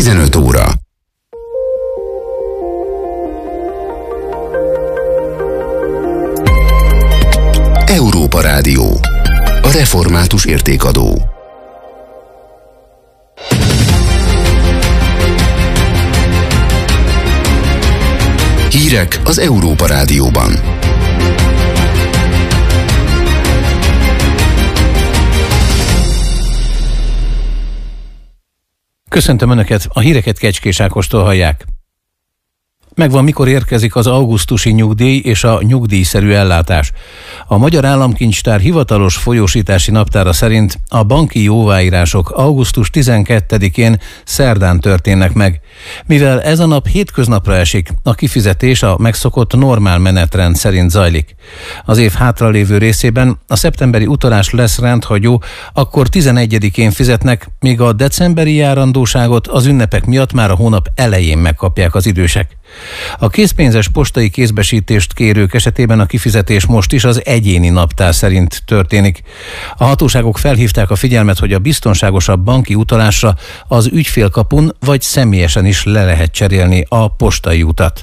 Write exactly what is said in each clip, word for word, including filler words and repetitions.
tizenöt óra. Európa Rádió. A református értékadó. Hírek az Európa Rádióban. Köszöntöm Önöket, a híreket Kecskés Ákostól hallják. Megvan, mikor érkezik az augusztusi nyugdíj és a nyugdíjszerű ellátás. A Magyar Államkincstár hivatalos folyósítási naptára szerint a banki jóváírások augusztus tizenkettedikén szerdán történnek meg. Mivel ez a nap hétköznapra esik, a kifizetés a megszokott normál menetrend szerint zajlik. Az év hátralévő részében a szeptemberi utalás lesz rendhagyó, akkor tizenegyedikén fizetnek, míg a decemberi járandóságot az ünnepek miatt már a hónap elején megkapják az idősek. A készpénzes postai kézbesítést kérők esetében a kifizetés most is az egyéni naptár szerint történik. A hatóságok felhívták a figyelmet, hogy a biztonságosabb banki utalásra az ügyfélkapun vagy személyesen is le lehet cserélni a postai utat.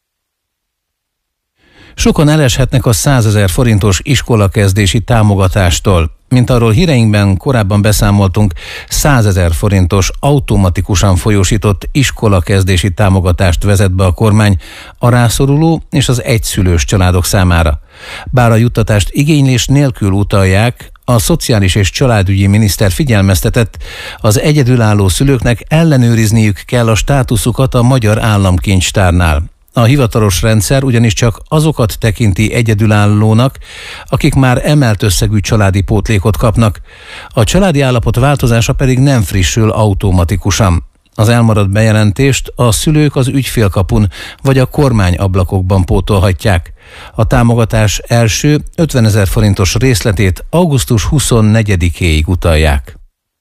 Sokan eleshetnek a százezer forintos iskolakezdési támogatástól. Mint arról híreinkben korábban beszámoltunk, százezer forintos automatikusan folyósított iskolakezdési támogatást vezet be a kormány a rászoruló és az egyszülős családok számára. Bár a juttatást igénylés nélkül utalják, a Szociális és Családügyi Miniszter figyelmeztetett, az egyedülálló szülőknek ellenőrizniük kell a státuszukat a Magyar Államkincstárnál. A hivatalos rendszer ugyanis csak azokat tekinti egyedülállónak, akik már emelt összegű családi pótlékot kapnak. A családi állapot változása pedig nem frissül automatikusan. Az elmaradt bejelentést a szülők az ügyfélkapun vagy a kormányablakokban pótolhatják. A támogatás első ötvenezer forintos részletét augusztus huszonnegyedikéig utalják.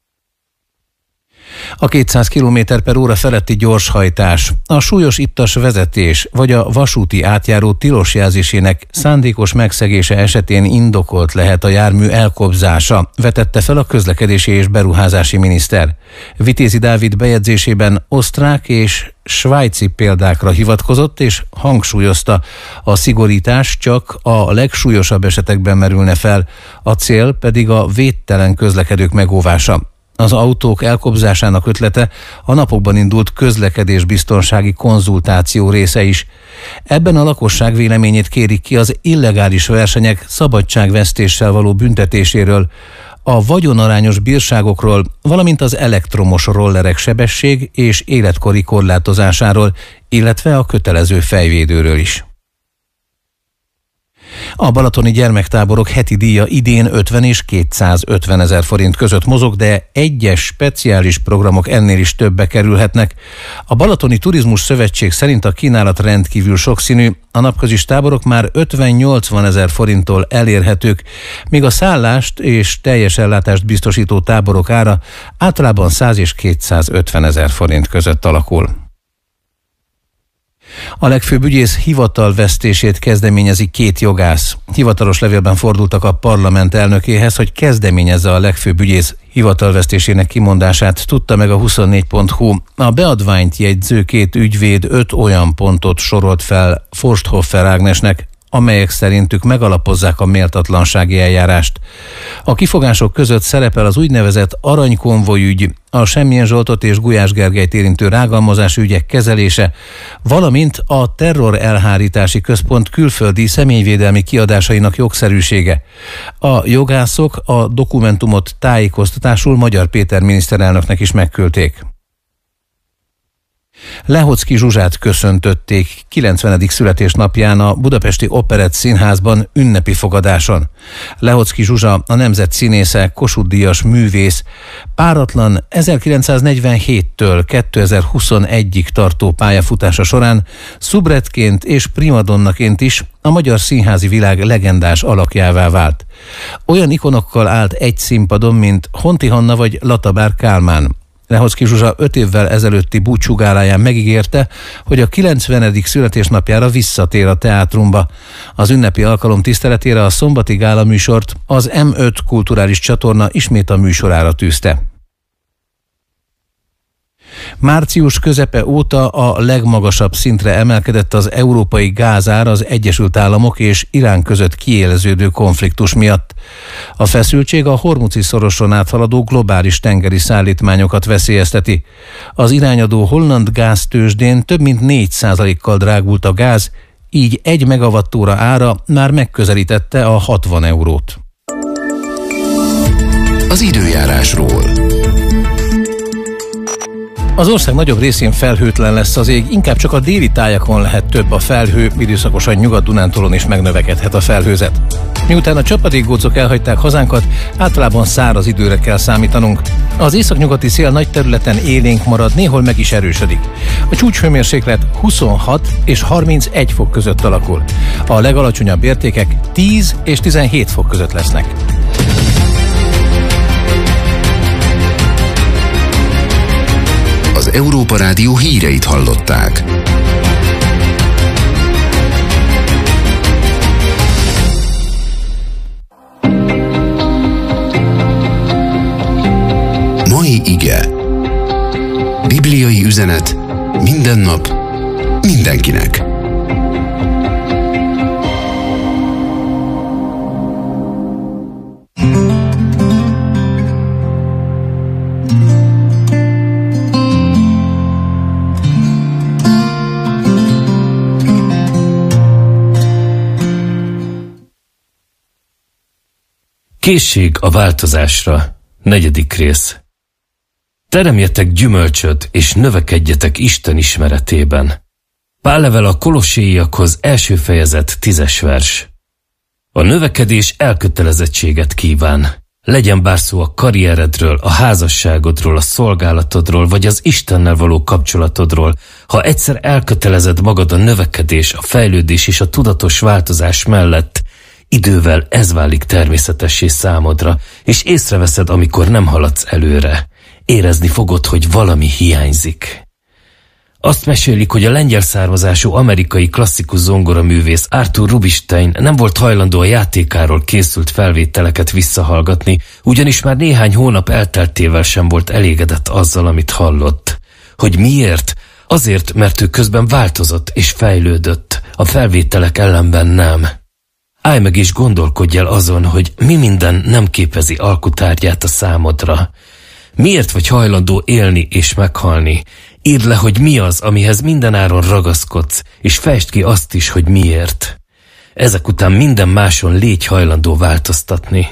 A kétszáz kilométer per óra feletti gyorshajtás, a súlyos ittas vezetés vagy a vasúti átjáró tilos jelzésének szándékos megszegése esetén indokolt lehet a jármű elkobzása, vetette fel a közlekedési és beruházási miniszter. Vitézi Dávid bejegyzésében osztrák és svájci példákra hivatkozott és hangsúlyozta, a szigorítás csak a legsúlyosabb esetekben merülne fel, a cél pedig a védtelen közlekedők megóvása. Az autók elkobzásának ötlete a napokban indult közlekedésbiztonsági konzultáció része is. Ebben a lakosság véleményét kérik ki az illegális versenyek szabadságvesztéssel való büntetéséről, a vagyonarányos bírságokról, valamint az elektromos rollerek sebesség és életkori korlátozásáról, illetve a kötelező fejvédőről is. A balatoni gyermektáborok heti díja idén ötven és kétszázötven ezer forint között mozog, de egyes speciális programok ennél is többe kerülhetnek. A Balatoni Turizmus Szövetség szerint a kínálat rendkívül sokszínű, a napközis táborok már ötven-nyolcvan ezer forinttól elérhetők, míg a szállást és teljes ellátást biztosító táborok ára általában száz és kétszázötven ezer forint között alakul. A legfőbb ügyész hivatalvesztését kezdeményezi két jogász. Hivatalos levélben fordultak a parlament elnökéhez, hogy kezdeményezze a legfőbb ügyész hivatalvesztésének kimondását, tudta meg a huszonnégy pont hu. A beadványt jegyző két ügyvéd öt olyan pontot sorolt fel Forsthoffer Ágnesnek, amelyek szerintük megalapozzák a méltatlansági eljárást. A kifogások között szerepel az úgynevezett aranykonvoj ügy, a Semmilyen Zsoltot és Gulyás Gergelyt érintő rágalmazási ügyek kezelése, valamint a terror elhárítási központ külföldi személyvédelmi kiadásainak jogszerűsége. A jogászok a dokumentumot tájékoztatásul Magyar Péter miniszterelnöknek is megküldték. Lehocki Zsuzsát köszöntötték kilencvenedik születésnapján a Budapesti Operett Színházban ünnepi fogadáson. Lehocki Zsuzsa a nemzet színésze, Kossuth-díjas művész, páratlan ezerkilencszáznegyvenhéttől kétezer-huszonegyig tartó pályafutása során szubrettként és primadonnaként is a magyar színházi világ legendás alakjává vált. Olyan ikonokkal állt egy színpadon, mint Honti Hanna vagy Latabár Kálmán. Lehocki Zsuzsa öt évvel ezelőtti búcsúgáláján megígérte, hogy a kilencvenedik születésnapjára visszatér a teátrumba. Az ünnepi alkalom tiszteletére a szombati gála műsort az em öt kulturális csatorna ismét a műsorára tűzte. Március közepe óta a legmagasabb szintre emelkedett az európai gázár az Egyesült Államok és Irán között kiéleződő konfliktus miatt. A feszültség a Hormuzi-szoroson áthaladó globális tengeri szállítmányokat veszélyezteti. Az irányadó holland gáztőzsdén több mint négy százalékkal drágult a gáz, így egy megawattóra ára már megközelítette a hatvan eurót. Az időjárásról. Az ország nagyobb részén felhőtlen lesz az ég, inkább csak a déli tájakon lehet több a felhő, időszakosan Nyugat-Dunántúlon is megnövekedhet a felhőzet. Miután a csapadékgócok elhagyták hazánkat, általában száraz időre kell számítanunk. Az északnyugati szél nagy területen élénk marad, néhol meg is erősödik. A csúcshőmérséklet huszonhat és harmincegy fok között alakul. A legalacsonyabb értékek tíz és tizenhét fok között lesznek. Az Európa Rádió híreit hallották. Mai ige. Bibliai üzenet minden nap, mindenkinek. Készség a változásra. Negyedik rész. Teremjetek gyümölcsöt, és növekedjetek Isten ismeretében. Pál levele a kolosséiakhoz, első fejezet, tízes vers. A növekedés elkötelezettséget kíván. Legyen bár szó a karrieredről, a házasságodról, a szolgálatodról, vagy az Istennel való kapcsolatodról. Ha egyszer elkötelezed magad a növekedés, a fejlődés és a tudatos változás mellett, idővel ez válik természetessé számodra, és észreveszed, amikor nem haladsz előre. Érezni fogod, hogy valami hiányzik. Azt mesélik, hogy a lengyel származású amerikai klasszikus zongoraművész Arthur Rubinstein nem volt hajlandó a játékáról készült felvételeket visszahallgatni, ugyanis már néhány hónap elteltével sem volt elégedett azzal, amit hallott. Hogy miért? Azért, mert ő közben változott és fejlődött, a felvételek ellenben nem. Állj meg és gondolkodj el azon, hogy mi minden nem képezi alkutárgyát a számodra. Miért vagy hajlandó élni és meghalni? Írd le, hogy mi az, amihez mindenáron ragaszkodsz, és fesd ki azt is, hogy miért. Ezek után minden máson légy hajlandó változtatni.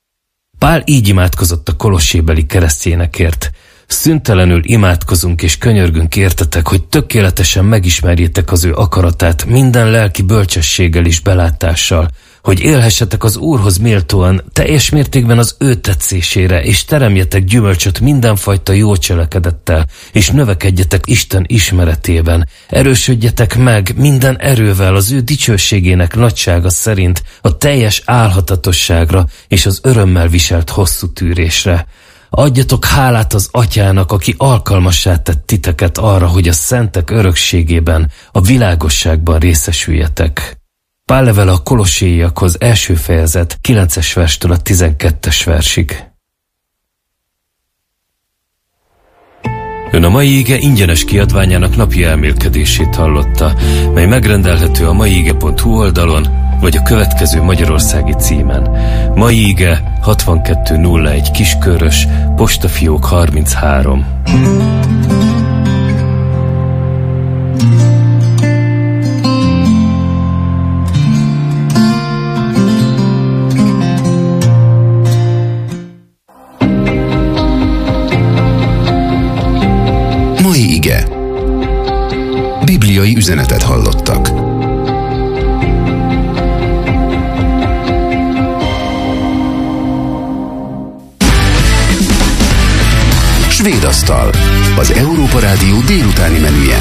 Pál így imádkozott a kolossébeli keresztjénekért. Szüntelenül imádkozunk és könyörgünk értetek, hogy tökéletesen megismerjétek az ő akaratát minden lelki bölcsességgel és belátással, hogy élhessetek az Úrhoz méltóan, teljes mértékben az ő tetszésére, és teremjetek gyümölcsöt mindenfajta jó cselekedettel, és növekedjetek Isten ismeretében, erősödjetek meg minden erővel az ő dicsőségének nagysága szerint a teljes álhatatosságra és az örömmel viselt hosszú tűrésre. Adjatok hálát az Atyának, aki alkalmassá tett titeket arra, hogy a szentek örökségében, a világosságban részesüljetek. Pál levele a kolosséiakhoz, első fejezet, kilences verstől a tizenkettes versig. Ön a mai ige ingyenes kiadványának napi elmélkedését hallotta, mely megrendelhető a maiige pont hu oldalon, vagy a következő magyarországi címen. Mai ige hatvankettő nulla egy Kiskörös, postafiók harminchárom. Mai ige. Bibliai üzenetet hallottak. Svédasztal. Az Európa Rádió délutáni menüje.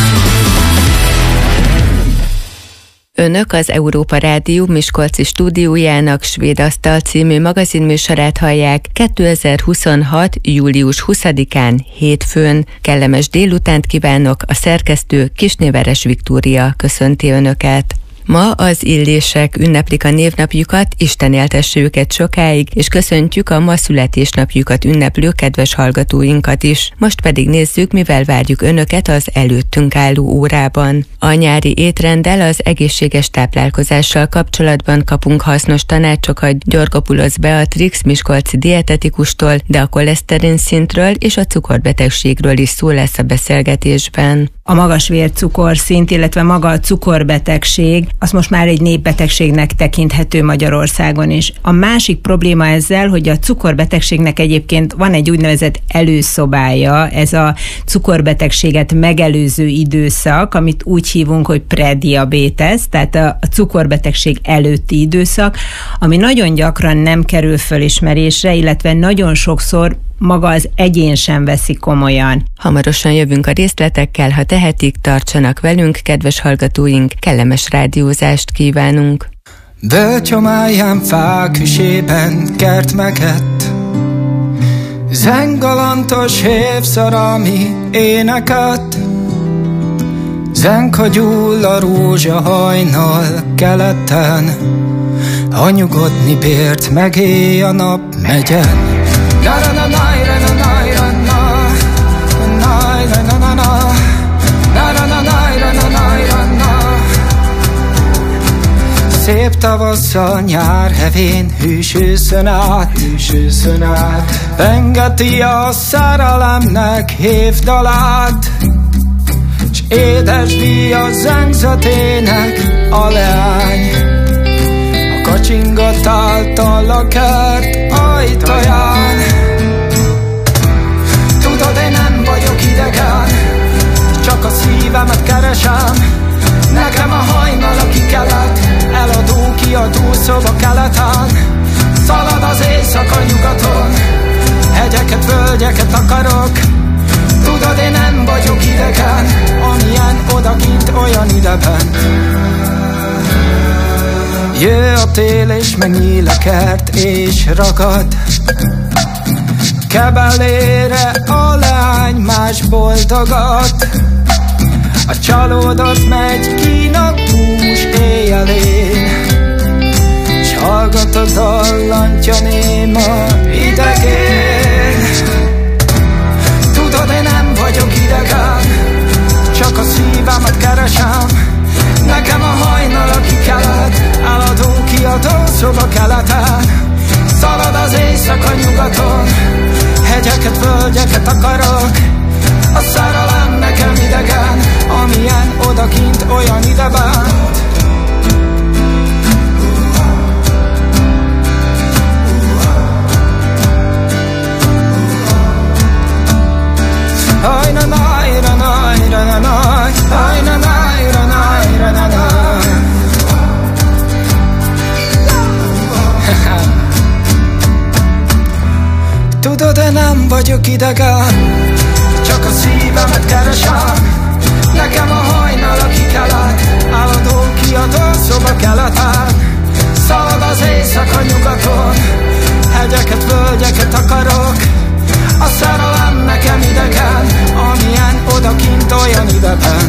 Önök az Európa Rádió Miskolci stúdiójának Svédasztal című magazinműsorát hallják kétezer-huszonhat. július huszadikán hétfőn. Kellemes délutánt kívánok, a szerkesztő Kisnéveres Viktória köszönti Önöket. Ma az illések ünneplik a névnapjukat, Isten éltesse őket sokáig, és köszöntjük a ma születésnapjukat ünneplő kedves hallgatóinkat is. Most pedig nézzük, mivel várjuk önöket az előttünk álló órában. A nyári étrenddel, az egészséges táplálkozással kapcsolatban kapunk hasznos tanácsokat Györgopoulos Beatrix miskolci dietetikustól, de a koleszterin szintről és a cukorbetegségről is szó lesz a beszélgetésben. A magas vércukorszint, illetve maga a cukorbetegség, az most már egy népbetegségnek tekinthető Magyarországon is. A másik probléma ezzel, hogy a cukorbetegségnek egyébként van egy úgynevezett előszobája, ez a cukorbetegséget megelőző időszak, amit úgy hívunk, hogy prediabétesz, tehát a cukorbetegség előtti időszak, ami nagyon gyakran nem kerül fölismerésre, illetve nagyon sokszor maga az egyén sem veszi komolyan. Hamarosan jövünk a részletekkel, ha tehetik, tartsanak velünk, kedves hallgatóink, kellemes rádiózást kívánunk. Bölcsomáján fák hűsében kert megett, zengalantos hévszarami éneket, zenka gyúl a rózsa hajnal keleten, a nyugodni bért megéj a nap megyen. Na na na na na na na na na na szép tavasszal nyár hevén hűs őszön át, hűs őszön át, pengeti a szerelemnek hívdalát, s édesdi a zengzetének a leány, a kacsingat által a kert ajtaján. Tudod, én nem vagyok idegen, csak a szívemet keresem. Nekem a hajnal a kikelet, eladó kiadó szoba keleten. Szalad az éjszaka nyugaton, hegyeket, völgyeket akarok. Tudod, én nem vagyok idegen, amilyen odakint olyan ideben. Jö a tél és megnyíl a kert és ragad, kebelére a lány más boldogat. A csalódott megy kínak bús éjjelén, s hallgat a dallantja néma idegén. Tudod, én nem vagyok idegen, csak a szívemet keresem. Nekem a hajnal a kikelet, eladó kiadó szoba keleten. Szalad az éjszaka nyugaton, hegyeket, völgyeket akarok. A szerelem nekem idegen, amilyen odakint olyan ideben. Ajna najra najra na naj, ajna najra najra na naj. Tudod, én nem vagyok idegen, csak a szívemet keresem. Nekem a hajnal a kikelet, eladó kiadó szoba keleten. Szalad az éjszaka nyugaton, hegyeket, völgyeket akarok. A szerelem nekem idegen, amilyen odakint olyan ideben.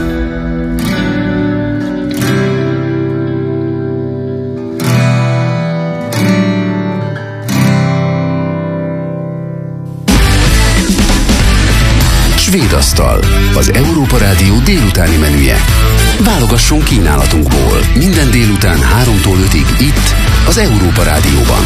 Svédasztal, az Európa Rádió délutáni menüje. Válogassunk kínálatunkból. Minden délután háromtól ötig itt, az Európa Rádióban.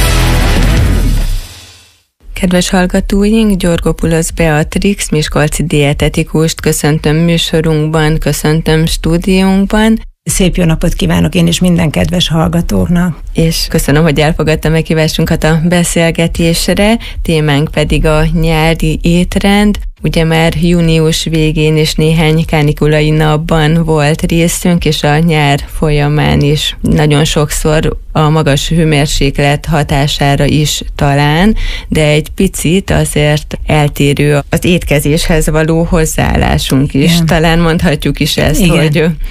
Kedves hallgatóink, Györgopoulos Beatrix miskolci dietetikust köszöntöm műsorunkban, köszöntöm stúdiónkban. Szép jó napot kívánok én is minden kedves hallgatóknak. És köszönöm, hogy elfogadta meghívásunkat a beszélgetésre, témánk pedig a nyári étrend. Ugye már június végén és néhány kánikulai napban volt részünk, és a nyár folyamán is nagyon sokszor a magas hőmérséklet hatására is talán, de egy picit azért eltérő az étkezéshez való hozzáállásunk is. Igen. Talán mondhatjuk is ezt, hogy,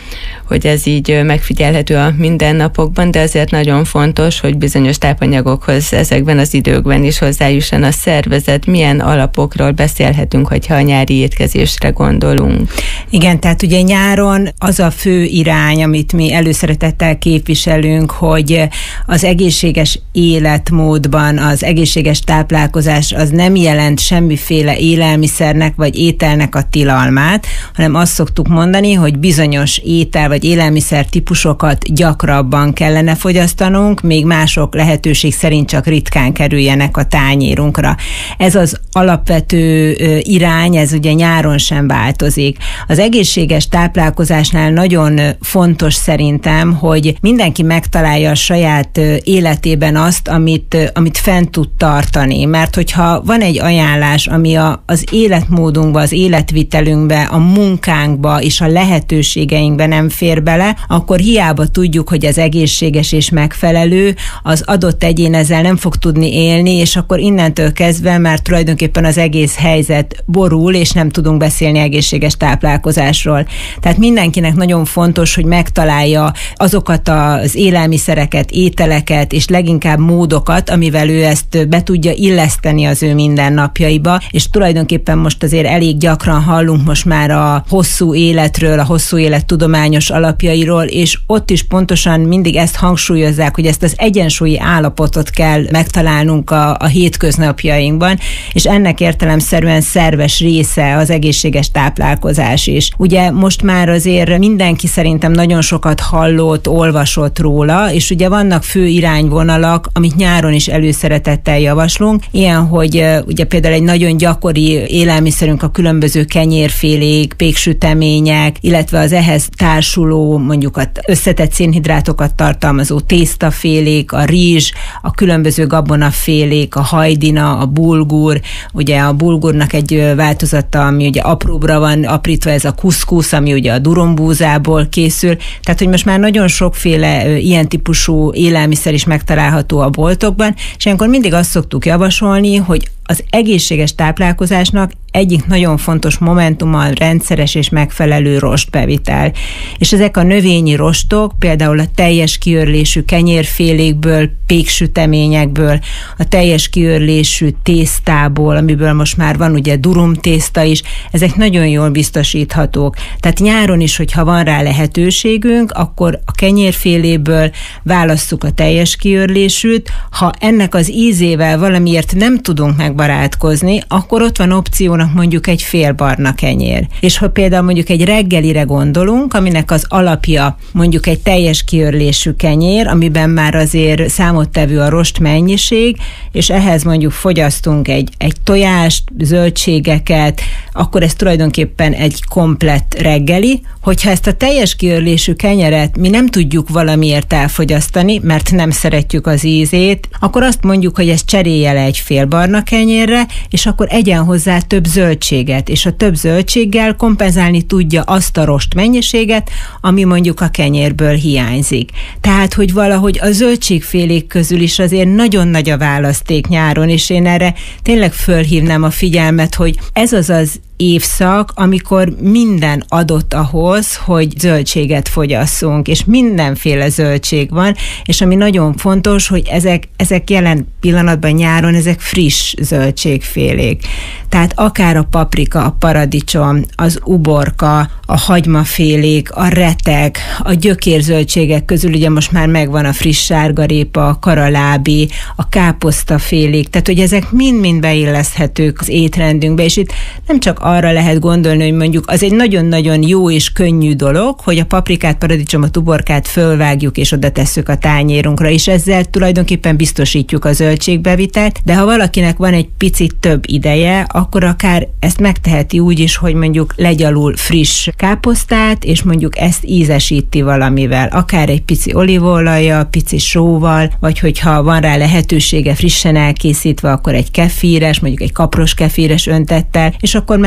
hogy ez így megfigyelhető a mindennapokban, de azért nagyon fontos, hogy bizonyos tápanyagokhoz ezekben az időkben is hozzájusson a szervezet. Milyen alapokról beszélhetünk, hogyha a nyári étkezésre gondolunk? Igen, tehát ugye nyáron az a fő irány, amit mi előszeretettel képviselünk, hogy az egészséges életmódban az egészséges táplálkozás az nem jelent semmiféle élelmiszernek vagy ételnek a tilalmát, hanem azt szoktuk mondani, hogy bizonyos étel vagy élelmiszer típusokat gyakrabban kellene fogyasztanunk, még mások lehetőség szerint csak ritkán kerüljenek a tányérunkra. Ez az alapvető irány, ez ugye nyáron sem változik. Az egészséges táplálkozásnál nagyon fontos szerintem, hogy mindenki megtalálja a saját életében azt, amit, amit fent tud tartani. Mert hogyha van egy ajánlás, ami a, az életmódunkba, az életvitelünkbe, a munkánkba és a lehetőségeinkbe nem fér bele, akkor hiába tudjuk, hogy ez egészséges és megfelelő, az adott egyén ezzel nem fog tudni élni, és akkor innentől kezdve már tulajdonképpen az egész helyzet borul, és nem tudunk beszélni egészséges táplálkozásról. Tehát mindenkinek nagyon fontos, hogy megtalálja azokat az élelmiszereket, ételeket, és leginkább módokat, amivel ő ezt be tudja illeszteni az ő mindennapjaiba, és tulajdonképpen most azért elég gyakran hallunk most már a hosszú életről, a hosszú élet tudományos alapjairól, és ott is pontosan mindig ezt hangsúlyozzák, hogy ezt az egyensúlyi állapotot kell megtalálnunk a, a hétköznapjainkban, és ennek értelemszerűen szerves része az egészséges táplálkozás is. Ugye most már azért mindenki szerintem nagyon sokat hallott, olvasott róla, és ugye vannak fő irányvonalak, amit nyáron is előszeretettel javaslunk, ilyen, hogy ugye például egy nagyon gyakori élelmiszerünk a különböző kenyérfélék, péksütemények, illetve az ehhez társuló, mondjuk az összetett szénhidrátokat tartalmazó tésztafélék, a rizs, a különböző gabonafélék, a hajdina, a bulgur, ugye a bulgurnak egy változata, ami ugye apróbbra van aprítva, ez a kuszkusz, ami ugye a durombúzából készül, tehát hogy most már nagyon sokféle ilyen típusú élelmiszer is megtalálható a boltokban, és ilyenkor mindig azt szoktuk javasolni, hogy az egészséges táplálkozásnak egyik nagyon fontos momentuma a rendszeres és megfelelő rostbevitel. És ezek a növényi rostok, például a teljes kiörlésű kenyérfélékből, péksüteményekből, a teljes kiörlésű tésztából, amiből most már van ugye durumtészta is, ezek nagyon jól biztosíthatók. Tehát nyáron is, hogyha van rá lehetőségünk, akkor a kenyérféléből válasszuk a teljes kiörlésűt. Ha ennek az ízével valamiért nem tudunk megbarátkozni, akkor ott van opciónak mondjuk egy fél barna kenyér. És ha például mondjuk egy reggelire gondolunk, aminek az alapja mondjuk egy teljes kiörlésű kenyér, amiben már azért számottevő a rost mennyiség, és ehhez mondjuk fogyasztunk egy, egy tojást, zöldségeket, akkor ez tulajdonképpen egy komplett reggeli. Hogyha ezt a teljes kiörlésű kenyeret mi nem tudjuk valamiért elfogyasztani, mert nem szeretjük az ízét, akkor azt mondjuk, hogy ez cserélje le egy fél barna kenyérre, és akkor egyen hozzá több zöldséget, és a több zöldséggel kompenzálni tudja azt a rost mennyiséget, ami mondjuk a kenyérből hiányzik. Tehát, hogy valahogy a zöldségfélék közül is azért nagyon nagy a választék nyáron, és én erre tényleg fölhívnám a figyelmet, hogy ez az az évszak, amikor minden adott ahhoz, hogy zöldséget fogyasszunk, és mindenféle zöldség van, és ami nagyon fontos, hogy ezek, ezek jelen pillanatban nyáron, ezek friss zöldségfélék. Tehát akár a paprika, a paradicsom, az uborka, a hagymafélék, a retek, a gyökérzöldségek közül ugye most már megvan a friss sárgarépa, a karalábi, a káposztafélék, tehát hogy ezek mind-mind beilleszthetők az étrendünkbe, és itt nem csak arra lehet gondolni, hogy mondjuk az egy nagyon-nagyon jó és könnyű dolog, hogy a paprikát, paradicsomot, uborkát fölvágjuk és oda tesszük a tányérunkra, és ezzel tulajdonképpen biztosítjuk a zöldségbevitelt, de ha valakinek van egy picit több ideje, akkor akár ezt megteheti úgy is, hogy mondjuk legyalul friss káposztát, és mondjuk ezt ízesíti valamivel, akár egy pici olívaolajjal, pici sóval, vagy hogyha van rá lehetősége frissen elkészítve, akkor egy kefíres, mondjuk egy kapros kefíres öntettel, és akkor már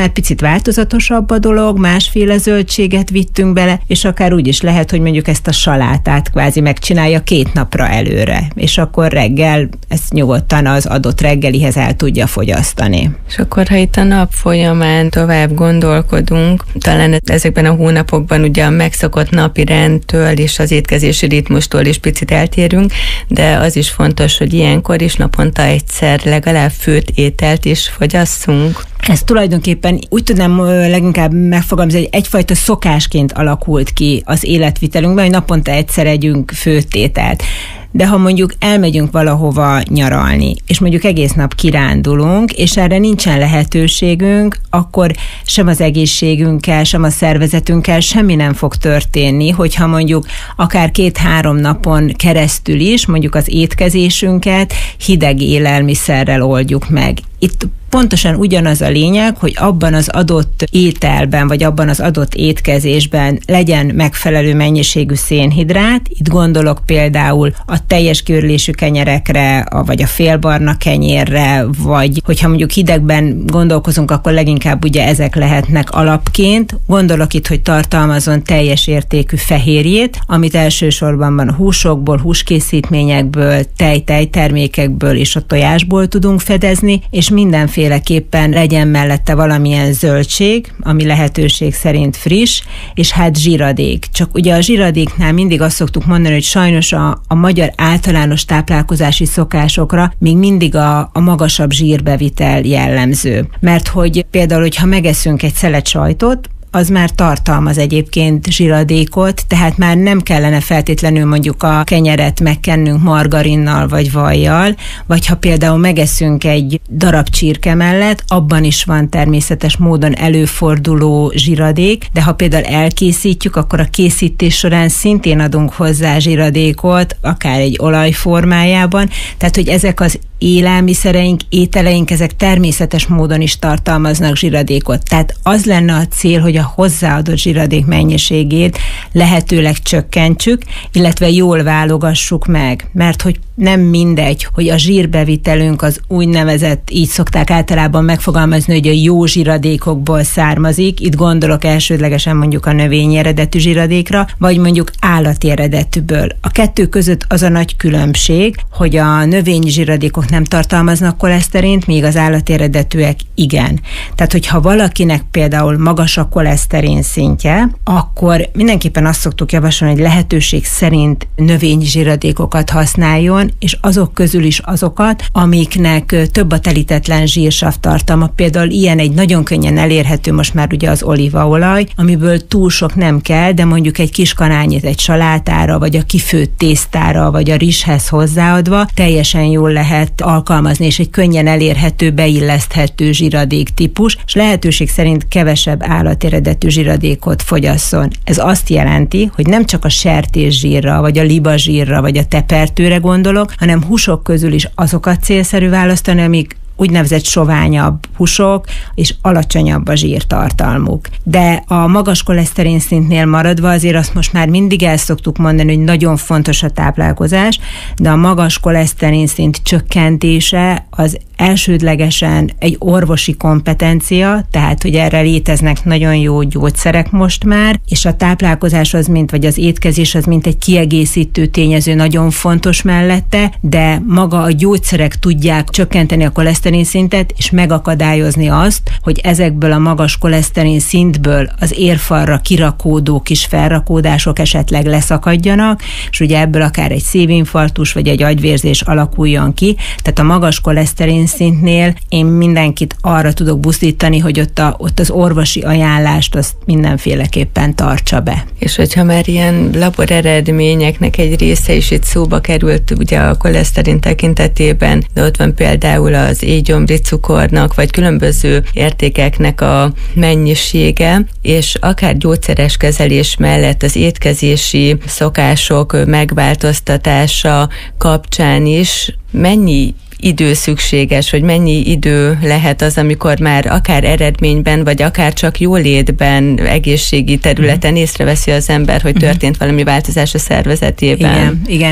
hát picit változatosabb a dolog, másféle zöldséget vittünk bele, és akár úgy is lehet, hogy mondjuk ezt a salátát kvázi megcsinálja két napra előre, és akkor reggel ezt nyugodtan az adott reggelihez el tudja fogyasztani. És akkor, ha itt a nap folyamán tovább gondolkodunk, talán ezekben a hónapokban ugye a megszokott napi rendtől és az étkezési ritmustól is picit eltérünk, de az is fontos, hogy ilyenkor is naponta egyszer legalább főtt ételt is fogyasszunk. Ez tulajdonképpen úgy tudnám leginkább megfogalmazni, hogy egyfajta szokásként alakult ki az életvitelünkben, hogy naponta egyszer együnk főtt ételt. De ha mondjuk elmegyünk valahova nyaralni, és mondjuk egész nap kirándulunk, és erre nincsen lehetőségünk, akkor sem az egészségünkkel, sem a szervezetünkkel semmi nem fog történni, hogyha mondjuk akár két-három napon keresztül is mondjuk az étkezésünket hideg élelmiszerrel oldjuk meg. Itt pontosan ugyanaz a lényeg, hogy abban az adott ételben, vagy abban az adott étkezésben legyen megfelelő mennyiségű szénhidrát. Itt gondolok például a teljes kiörülésű kenyerekre, vagy a félbarna kenyérre, vagy hogyha mondjuk hidegben gondolkozunk, akkor leginkább ugye ezek lehetnek alapként. Gondolok itt, hogy tartalmazzon teljes értékű fehérjét, amit elsősorban a húsokból, húskészítményekből, tej-tejtermékekből és a tojásból tudunk fedezni, és mindenféleképpen legyen mellette valamilyen zöldség, ami lehetőség szerint friss, és hát zsiradék. Csak ugye a zsiradéknál mindig azt szoktuk mondani, hogy sajnos a, a magyar általános táplálkozási szokásokra még mindig a, a magasabb zsírbevitel jellemző. Mert hogy például, hogyha megeszünk egy szelet sajtot, az már tartalmaz egyébként zsiradékot, tehát már nem kellene feltétlenül mondjuk a kenyeret megkennünk margarinnal vagy vajjal, vagy ha például megeszünk egy darab csirke mellett, abban is van természetes módon előforduló zsiradék, de ha például elkészítjük, akkor a készítés során szintén adunk hozzá zsiradékot, akár egy olaj formájában, tehát hogy ezek az élelmiszereink, ételeink, ezek természetes módon is tartalmaznak zsiradékot. Tehát az lenne a cél, hogy a hozzáadott zsiradék mennyiségét lehetőleg csökkentsük, illetve jól válogassuk meg, mert hogy nem mindegy, hogy a zsírbevitelünk az úgynevezett, így szokták általában megfogalmazni, hogy a jó zsiradékokból származik, itt gondolok elsődlegesen mondjuk a növényi eredetű zsiradékra, vagy mondjuk állati eredetűből. A kettő között az a nagy különbség, hogy a növényi zsiradékok nem tartalmaznak koleszterint, míg az állati eredetűek igen. Tehát, hogyha valakinek például magas a koleszterin szintje, akkor mindenképpen azt szoktuk javasolni, hogy lehetőség szerint növényi zsiradékokat használjon, és azok közül is azokat, amiknek több a telítetlen zsírsav tartalma. Például ilyen egy nagyon könnyen elérhető most már ugye az olívaolaj, amiből túl sok nem kell, de mondjuk egy kis kanálnyit egy salátára, vagy a kifőtt tésztára, vagy a rizshez hozzáadva teljesen jól lehet alkalmazni, és egy könnyen elérhető, beilleszthető zsiradék típus, és lehetőség szerint kevesebb állateredetű zsiradékot fogyasszon. Ez azt jelenti, hogy nem csak a sertészsírra, vagy a libazsírra, vagy a tepertőre gondolok, hanem húsok közül is azokat célszerű választani, amik úgynevezett soványabb húsok, és alacsonyabb a zsírtartalmuk. De a magas koleszterin szintnél maradva azért azt most már mindig el szoktuk mondani, hogy nagyon fontos a táplálkozás, de a magas koleszterin szint csökkentése az elsődlegesen egy orvosi kompetencia, tehát hogy erre léteznek nagyon jó gyógyszerek most már, és a táplálkozás az mint, vagy az étkezés az mint egy kiegészítő tényező nagyon fontos mellette, de maga a gyógyszerek tudják csökkenteni a koleszterin szintet, és megakadályozni azt, hogy ezekből a magas koleszterin szintből az érfalra kirakódó kis felrakódások esetleg leszakadjanak, és ugye ebből akár egy szívinfarktus vagy egy agyvérzés alakuljon ki. Tehát a magas koleszterin szintnél én mindenkit arra tudok buzdítani, hogy ott, a, ott az orvosi ajánlást azt mindenféleképpen tartsa be. És hogyha már ilyen labor eredményeknek egy része is itt szóba került, ugye a koleszterin tekintetében, de ott van például az éjgyomri cukornak, vagy különböző értékeknek a mennyisége, és akár gyógyszeres kezelés mellett az étkezési szokások megváltoztatása kapcsán is mennyi idő szükséges, hogy mennyi idő lehet az, amikor már akár eredményben, vagy akár csak jólétben, egészségi területen észreveszi az ember, hogy történt valami változás a szervezetében. Igen, igen.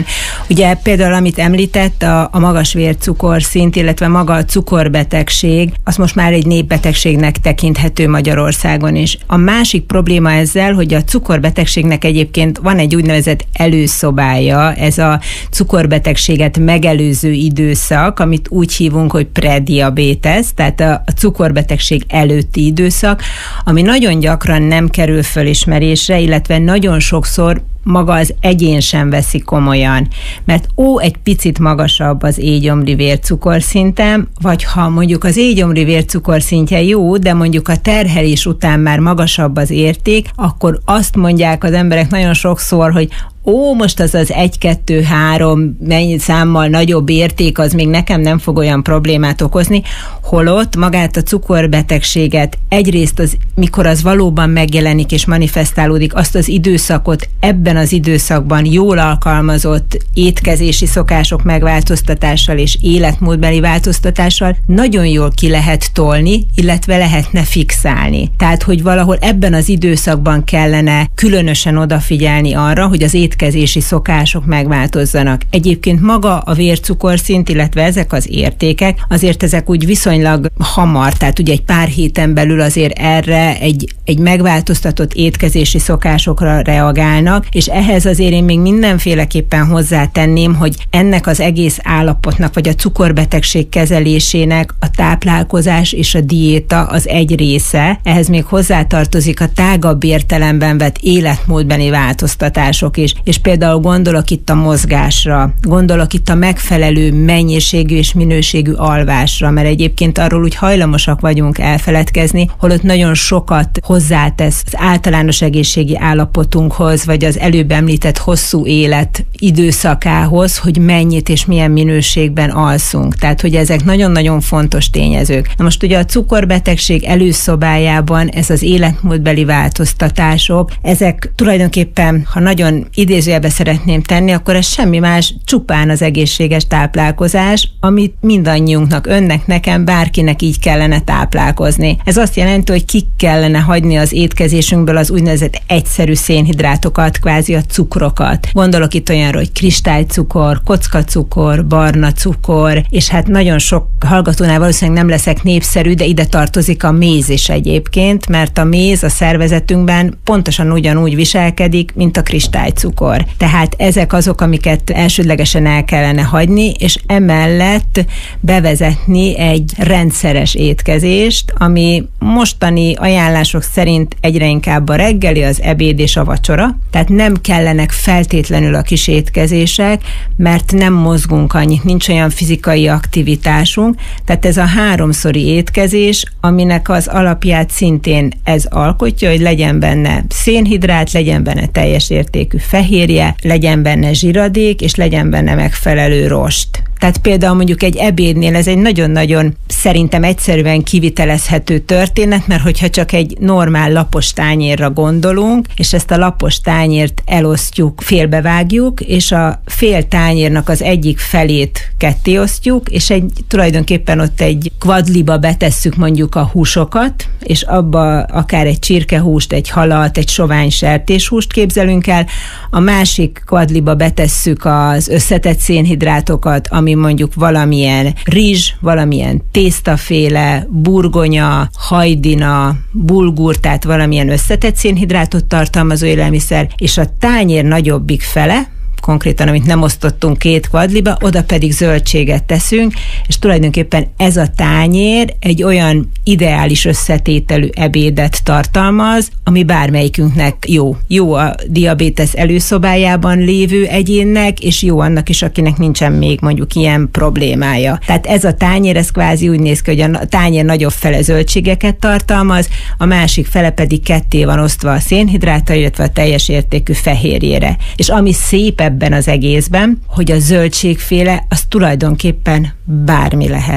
Ugye például, amit említett, a, a magas vércukorszint, illetve maga a cukorbetegség, az most már egy népbetegségnek tekinthető Magyarországon is. A másik probléma ezzel, hogy a cukorbetegségnek egyébként van egy úgynevezett előszobája, ez a cukorbetegséget megelőző időszak, amit úgy hívunk, hogy prediabétesz, tehát a, a cukorbetegség előtti időszak, ami nagyon gyakran nem kerül fölismerésre, illetve nagyon sokszor maga az egyén sem veszi komolyan, mert ó, egy picit magasabb az éjgyomri vércukorszintem, vagy ha mondjuk az éjgyomri vércukorszintje jó, de mondjuk a terhelés után már magasabb az érték, akkor azt mondják az emberek nagyon sokszor, hogy ó, most az az egy, kettő, három mennyi számmal nagyobb érték, az még nekem nem fog olyan problémát okozni, holott magát a cukorbetegséget egyrészt, az, mikor az valóban megjelenik és manifestálódik, azt az időszakot ebben az időszakban jól alkalmazott étkezési szokások megváltoztatással és életmódbeli változtatással nagyon jól ki lehet tolni, illetve lehetne fixálni. Tehát, hogy valahol ebben az időszakban kellene különösen odafigyelni arra, hogy az étkezési szokások megváltozzanak. Egyébként maga a vércukorszint, illetve ezek az értékek, azért ezek úgy viszonylag hamar, tehát ugye egy pár héten belül azért erre egy, egy megváltoztatott étkezési szokásokra reagálnak, és ehhez azért én még mindenféleképpen hozzátenném, hogy ennek az egész állapotnak, vagy a cukorbetegség kezelésének a táplálkozás és a diéta az egy része, ehhez még hozzátartozik a tágabb értelemben vett életmódbeli változtatások is, és például gondolok itt a mozgásra, gondolok itt a megfelelő mennyiségű és minőségű alvásra, mert egyébként arról úgy hajlamosak vagyunk elfeledkezni, holott nagyon sokat hozzátesz az általános egészségi állapotunkhoz, vagy az előbb említett hosszú élet időszakához, hogy mennyit és milyen minőségben alszunk. Tehát, hogy ezek nagyon-nagyon fontos tényezők. Na most ugye a cukorbetegség előszobájában ez az életmódbeli változtatások, ezek tulajdonképpen, ha nagyon idézőjelbe szeretném tenni, akkor ez semmi más, csupán az egészséges táplálkozás, amit mindannyiunknak, önnek, nekem, bárkinek így kellene táplálkozni. Ez azt jelenti, hogy ki kellene hagyni az étkezésünkből az úgynevezett egyszerű szénhidrátokat, kvázi a cukrokat. Gondolok itt olyanra, hogy kristálycukor, kockacukor, barna cukor, és hát nagyon sok hallgatónál valószínűleg nem leszek népszerű, de ide tartozik a méz is egyébként, mert a méz a szervezetünkben pontosan ugyanúgy viselkedik, mint a kristálycukor. Tehát ezek azok, amiket elsődlegesen el kellene hagyni, és emellett bevezetni egy rendszeres étkezést, ami mostani ajánlások szerint egyre inkább a reggeli, az ebéd és a vacsora. Tehát nem kellenek feltétlenül a kis étkezések, mert nem mozgunk annyit, nincs olyan fizikai aktivitásunk. Tehát ez a háromszori étkezés, aminek az alapját szintén ez alkotja, hogy legyen benne szénhidrát, legyen benne teljes értékű fehérje, legyen benne zsiradék, és legyen benne megfelelő rost. Tehát például mondjuk egy ebédnél ez egy nagyon-nagyon szerintem egyszerűen kivitelezhető történet, mert hogyha csak egy normál lapos tányérra gondolunk, és ezt a lapos tányért elosztjuk, félbevágjuk, és a fél tányérnak az egyik felét kettéosztjuk, és egy tulajdonképpen ott egy kvadliba betesszük mondjuk a húsokat, és abba akár egy csirkehúst, egy halat, egy sovány sertéshúst képzelünk el, a másik kvadliba betesszük az összetett szénhidrátokat, ami mondjuk valamilyen rizs, valamilyen tésztaféle, burgonya, hajdina, bulgur, tehát valamilyen összetett szénhidrátot tartalmazó élelmiszer, és a tányér nagyobbik fele, konkrétan, amit nem osztottunk két kvadliba, oda pedig zöldséget teszünk, és tulajdonképpen ez a tányér egy olyan ideális összetételű ebédet tartalmaz, ami bármelyikünknek jó. Jó a diabétesz előszobájában lévő egyénnek, és jó annak is, akinek nincsen még mondjuk ilyen problémája. Tehát ez a tányér, ez kvázi úgy néz ki, hogy a tányér nagyobb fele zöldségeket tartalmaz, a másik fele pedig ketté van osztva a szénhidrátra, illetve a teljes értékű fehérjére. És ami szép ebben az egészben, hogy a zöldségféle az tulajdonképpen bármi lehet.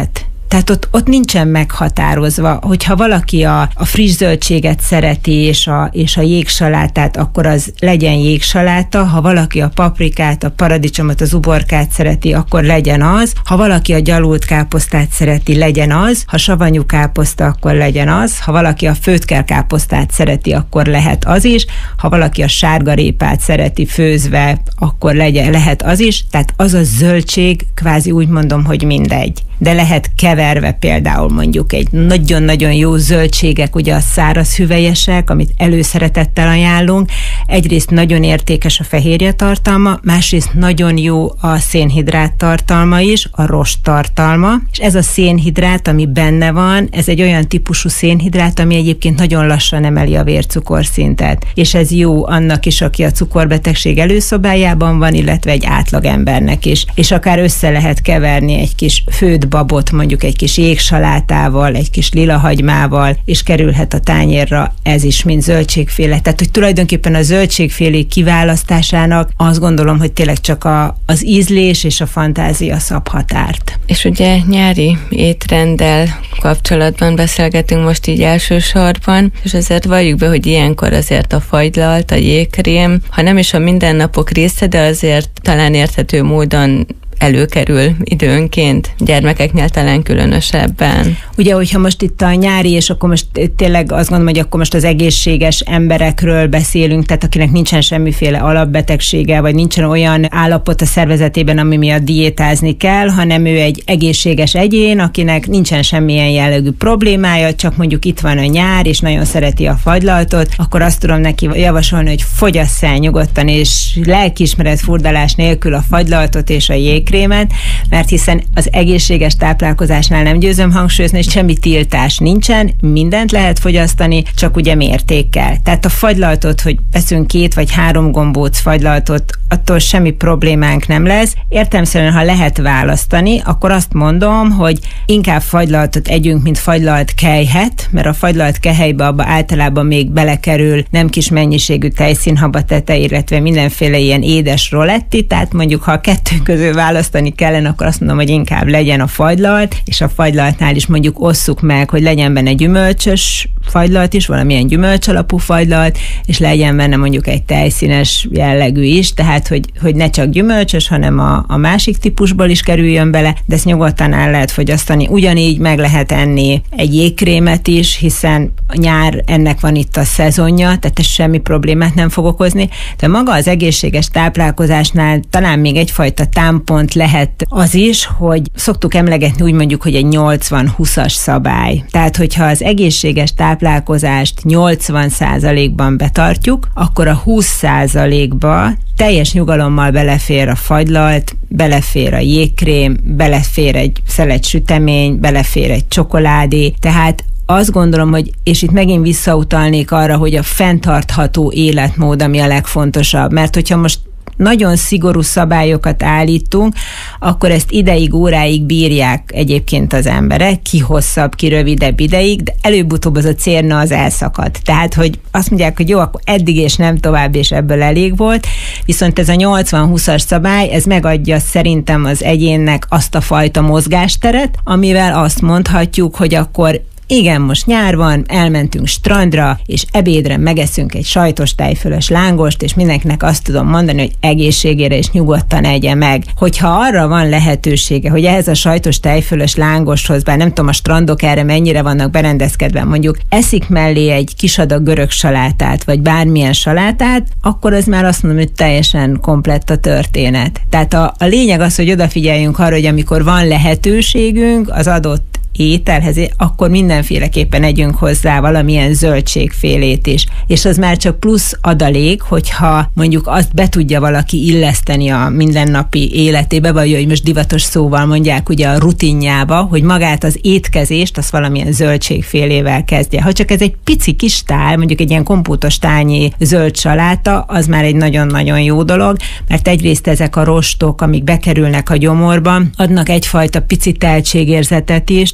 Tehát ott, ott nincsen meghatározva, hogyha valaki a, a friss zöldséget szereti, és a, és a jégsalátát, akkor az legyen jégsaláta, ha valaki a paprikát, a paradicsomot, az uborkát szereti, akkor legyen az, ha valaki a gyalult káposztát szereti, legyen az, ha savanyú káposzta, akkor legyen az, ha valaki a főtkel káposztát szereti, akkor lehet az is, ha valaki a sárgarépát szereti főzve, akkor legyen, lehet az is, tehát az a zöldség, kvázi úgy mondom, hogy mindegy. De lehet keverve például mondjuk egy nagyon-nagyon jó zöldségek, ugye a száraz hüvelyesek, amit előszeretettel ajánlunk. Egyrészt nagyon értékes a fehérje tartalma, másrészt nagyon jó a szénhidrát tartalma is, a rost tartalma, és ez a szénhidrát, ami benne van, ez egy olyan típusú szénhidrát, ami egyébként nagyon lassan emeli a vércukorszintet, és ez jó annak is, aki a cukorbetegség előszobájában van, illetve egy átlagembernek is, és akár össze lehet keverni egy kis főtt babot, mondjuk egy kis jégsalátával, egy kis lilahagymával, és kerülhet a tányérra, ez is mind zöldségféle. Tehát, hogy tulajdonképpen a zöldségfélék kiválasztásának azt gondolom, hogy tényleg csak a, az ízlés és a fantázia szab határt. És ugye nyári étrenddel kapcsolatban beszélgetünk most így elsősorban, és azért valljuk be, hogy ilyenkor azért a fagylalt, a jégkrém, ha nem is a mindennapok része, de azért talán érthető módon előkerül időnként, gyermekeknél talán különösebben. Ugye, hogyha most itt a nyári, és akkor most tényleg azt gondolom, hogy akkor most az egészséges emberekről beszélünk, tehát akinek nincsen semmiféle alapbetegsége, vagy nincsen olyan állapot a szervezetében, ami miatt diétázni kell, hanem ő egy egészséges egyén, akinek nincsen semmilyen jellegű problémája, csak mondjuk itt van a nyár, és nagyon szereti a fagylaltot, akkor azt tudom neki javasolni, hogy fogyass el nyugodtan, és lelkiismeret furdalás nélkül a fagylaltot és a jég krémet, mert hiszen az egészséges táplálkozásnál nem győzöm hangsúlyozni, és semmi tiltás nincsen, mindent lehet fogyasztani, csak ugye mértékkel. Tehát a fagylaltot, hogy veszünk két vagy három gombóc fagylaltot, attól semmi problémánk nem lesz. Értelemszerűen, ha lehet választani, akkor azt mondom, hogy inkább fagylaltot együnk, mint fagylalt kelyhet, mert a fagylalt kelyhelybe abba általában még belekerül nem kis mennyiségű tejszínhaba tete, illetve mindenféle ilyen édes roletti, tehát mondjuk, ha a kettő közül választani kellene, akkor azt mondom, hogy inkább legyen a fagylalt, és a fagylaltnál is mondjuk osszuk meg, hogy legyen benne gyümölcsös fagylalt is, valamilyen gyümölcs alapú fagylalt, és legyen benne mondjuk egy tejszínes jellegű is, tehát hogy, hogy ne csak gyümölcsös, hanem a, a másik típusból is kerüljön bele, de ezt nyugodtan el lehet fogyasztani. Ugyanígy meg lehet enni egy jégkrémet is, hiszen a nyár ennek van itt a szezonja, tehát ez semmi problémát nem fog okozni, de maga az egészséges táplálkozásnál talán még egyfajta támpont lehet az is, hogy szoktuk emlegetni úgy mondjuk, hogy egy nyolcvan-húszas szabály. Tehát, hogyha az egészséges táplálkozást nyolcvan százalékban betartjuk, akkor a húsz százalékba teljes nyugalommal belefér a fagylalt, belefér a jégkrém, belefér egy szelet sütemény, belefér egy csokoládé, tehát azt gondolom, hogy, és itt megint visszautalnék arra, hogy a fenntartható életmód, ami a legfontosabb, mert hogyha most nagyon szigorú szabályokat állítunk, akkor ezt ideig, óráig bírják egyébként az emberek, ki hosszabb, ki rövidebb ideig, de előbb-utóbb az a cérna az elszakad. Tehát, hogy azt mondják, hogy jó, akkor eddig és nem tovább, és ebből elég volt, viszont ez a nyolcvan-húszas szabály, ez megadja szerintem az egyénnek azt a fajta mozgásteret, amivel azt mondhatjuk, hogy akkor igen, most nyár van, elmentünk strandra, és ebédre megeszünk egy sajtos tejfölös lángost, és mindenkinek azt tudom mondani, hogy egészségére is nyugodtan egye meg. Hogyha arra van lehetősége, hogy ehhez a sajtos tejfölös lángoshoz, bár nem tudom, a strandok erre mennyire vannak berendezkedve, mondjuk eszik mellé egy kis adag görög salátát, vagy bármilyen salátát, akkor az már azt mondom, hogy teljesen komplett a történet. Tehát a, a lényeg az, hogy odafigyeljünk arra, hogy amikor van lehetőségünk az adott ételhez, akkor mindenféleképpen együnk hozzá valamilyen zöldségfélét is. És az már csak plusz adalék, hogyha mondjuk azt be tudja valaki illeszteni a mindennapi életébe, vagy hogy most divatos szóval mondják ugye a rutinjába, hogy magát az étkezést azt valamilyen zöldségfélével kezdje. Ha csak ez egy pici kis tál, mondjuk egy ilyen kompótos tálnyi zöld saláta, az már egy nagyon-nagyon jó dolog, mert egyrészt ezek a rostok, amik bekerülnek a gyomorba, adnak egyfajta pici teltségérzetet is,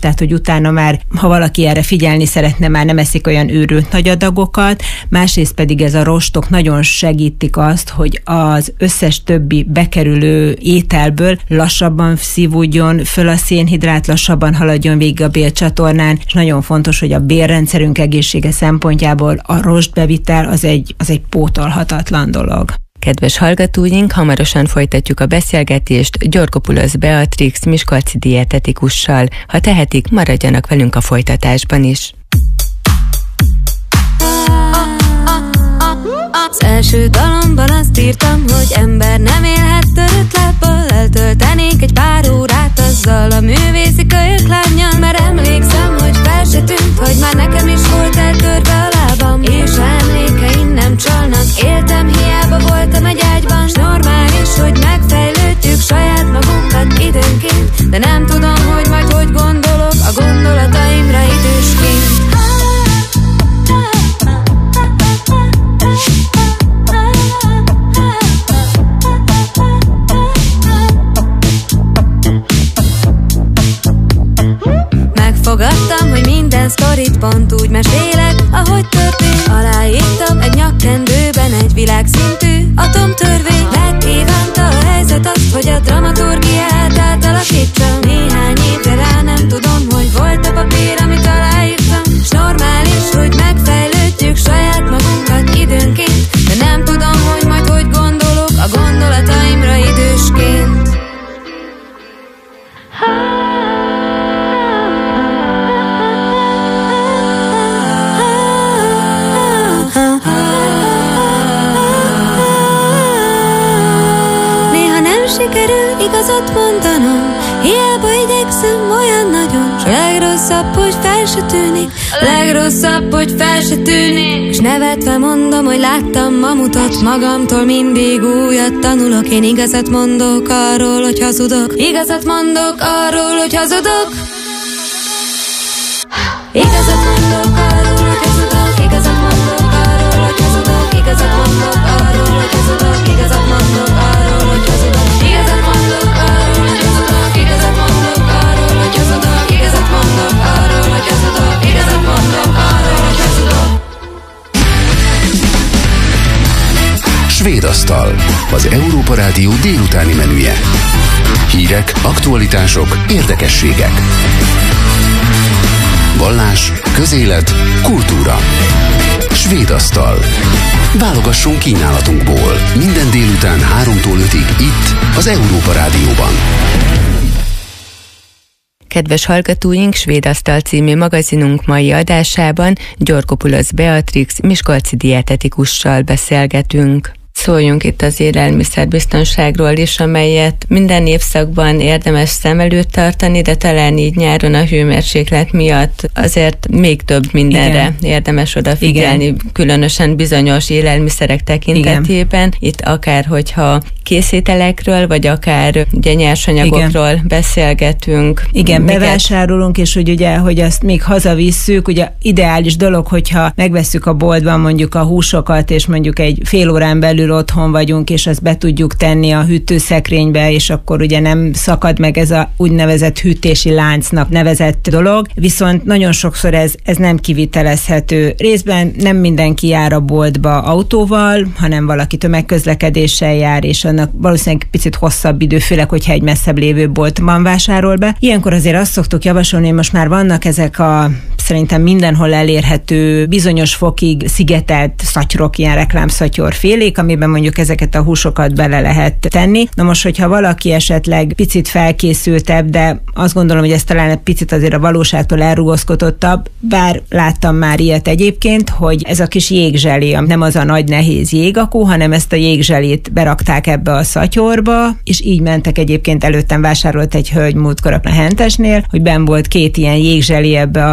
tehát hogy utána már, ha valaki erre figyelni szeretne, már nem eszik olyan őrült nagy adagokat, másrészt pedig ez a rostok nagyon segítik azt, hogy az összes többi bekerülő ételből lassabban szívódjon föl a szénhidrát, lassabban haladjon végig a bélcsatornán, és nagyon fontos, hogy a bélrendszerünk egészsége szempontjából a rostbevitel az egy, az egy pótolhatatlan dolog. Kedves hallgatóink, hamarosan folytatjuk a beszélgetést Györgopoulos Beatrix miskolci dietetikussal. Ha tehetik, maradjanak velünk a folytatásban is. Az első dalomban azt írtam, hogy ember nem élhet törött lábbal. Eltöltenék egy pár órát azzal a művészi kölyök lánnyal, mert emlékszem, hogy fel se tűnt, hogy már nekem is volt eltörve a lábam. És ha emlékeim nem csalnak, éltem, hiába voltam egy ágyban. S normális, hogy megfejlődtük saját magunkat időnként, de nem tudom, hogy majd hogy gondolok a gondolataimra idősként. Megfogadtam, hogy minden sztorit pont úgy mesélek, ahogy történt. Aláírtam egy nyakkendőben egy világszintű atomtörvény. Megkívánta a helyzet azt, hogy a dramaturgiát átalakítsam. Néhány évre rá nem tudom, hogy volt a papír, amit aláírtam. S normális, hogy megfejlődjük saját magunkat időnként, de nem tudom, hogy majd hogy gondolok a gondolataimra idősként. Sikerül igazat mondanom, hiába igyekszem olyan nagyon. S a legrosszabb, hogy fel se tűnik, a legrosszabb, hogy fel se tűnik. S nevetve mondom, hogy láttam mamutot, magamtól mindig újat tanulok. Én igazat mondok arról, hogy hazudok, igazat mondok arról, hogy hazudok. Igazat mondok arról, hogy hazudok, igazat mondok arról, hogy hazudok, igazat mondok arról, hogy hazudok, igazat mondok arról, hogy hazudok. Igazat mondok arról, hogy hazudok, igazat mondok arról, hogy hazudok, igazat mondok arról, hogy hazudok, igazat mondok arról, hogy hazudok. Svéd asztal, az Európa Rádió délutáni menüje. Hírek, aktualitások, érdekességek. Vallás, közélet, kultúra. Svéd asztal. Válogassunk kínálatunkból. Minden délután háromtól ötig itt, az Európa Rádióban. Kedves hallgatóink, Svéd asztal című magazinunk mai adásában Györgopoulos Beatrix miskolci dietetikussal beszélgetünk. Szóljunk itt az élelmiszerbiztonságról is, amelyet minden évszakban érdemes szem előtt tartani, de talán így nyáron a hőmérséklet miatt azért még több mindenre Igen. érdemes odafigyelni, Igen. különösen bizonyos élelmiszerek tekintetében. Igen. Itt akár, hogyha készételekről, vagy akár ugye nyersanyagokról Igen. beszélgetünk. Igen, Miket... bevásárolunk, és hogy ugye, hogy azt még hazavisszük, ugye ideális dolog, hogyha megvesszük a boltban mondjuk a húsokat, és mondjuk egy fél órán belül otthon vagyunk, és azt be tudjuk tenni a hűtőszekrénybe, és akkor ugye nem szakad meg ez a úgynevezett hűtési láncnak nevezett dolog. Viszont nagyon sokszor ez, ez nem kivitelezhető. Részben nem mindenki jár a boltba autóval, hanem valaki tömegközlekedéssel jár, és annak valószínűleg picit hosszabb idő, főleg, hogyha egy messzebb lévő boltban vásárol be. Ilyenkor azért azt szoktuk javasolni, hogy most már vannak ezek a szerintem mindenhol elérhető, bizonyos fokig szigetelt szatyrok, ilyen reklámszatyorfélék, amiben mondjuk ezeket a húsokat bele lehet tenni. Na most, hogyha valaki esetleg picit felkészültebb, de azt gondolom, hogy ez talán egy picit azért a valóságtól elrugaszkodottabb, bár láttam már ilyet egyébként, hogy ez a kis jégzselé, nem az a nagy nehéz jégakó, hanem ezt a jégzselét berakták ebbe a szatyorba, és így mentek egyébként. Előttem vásárolt egy hölgy múltkor a Hentesnél, hogy benn volt két ilyen jégzselé ebbe a kis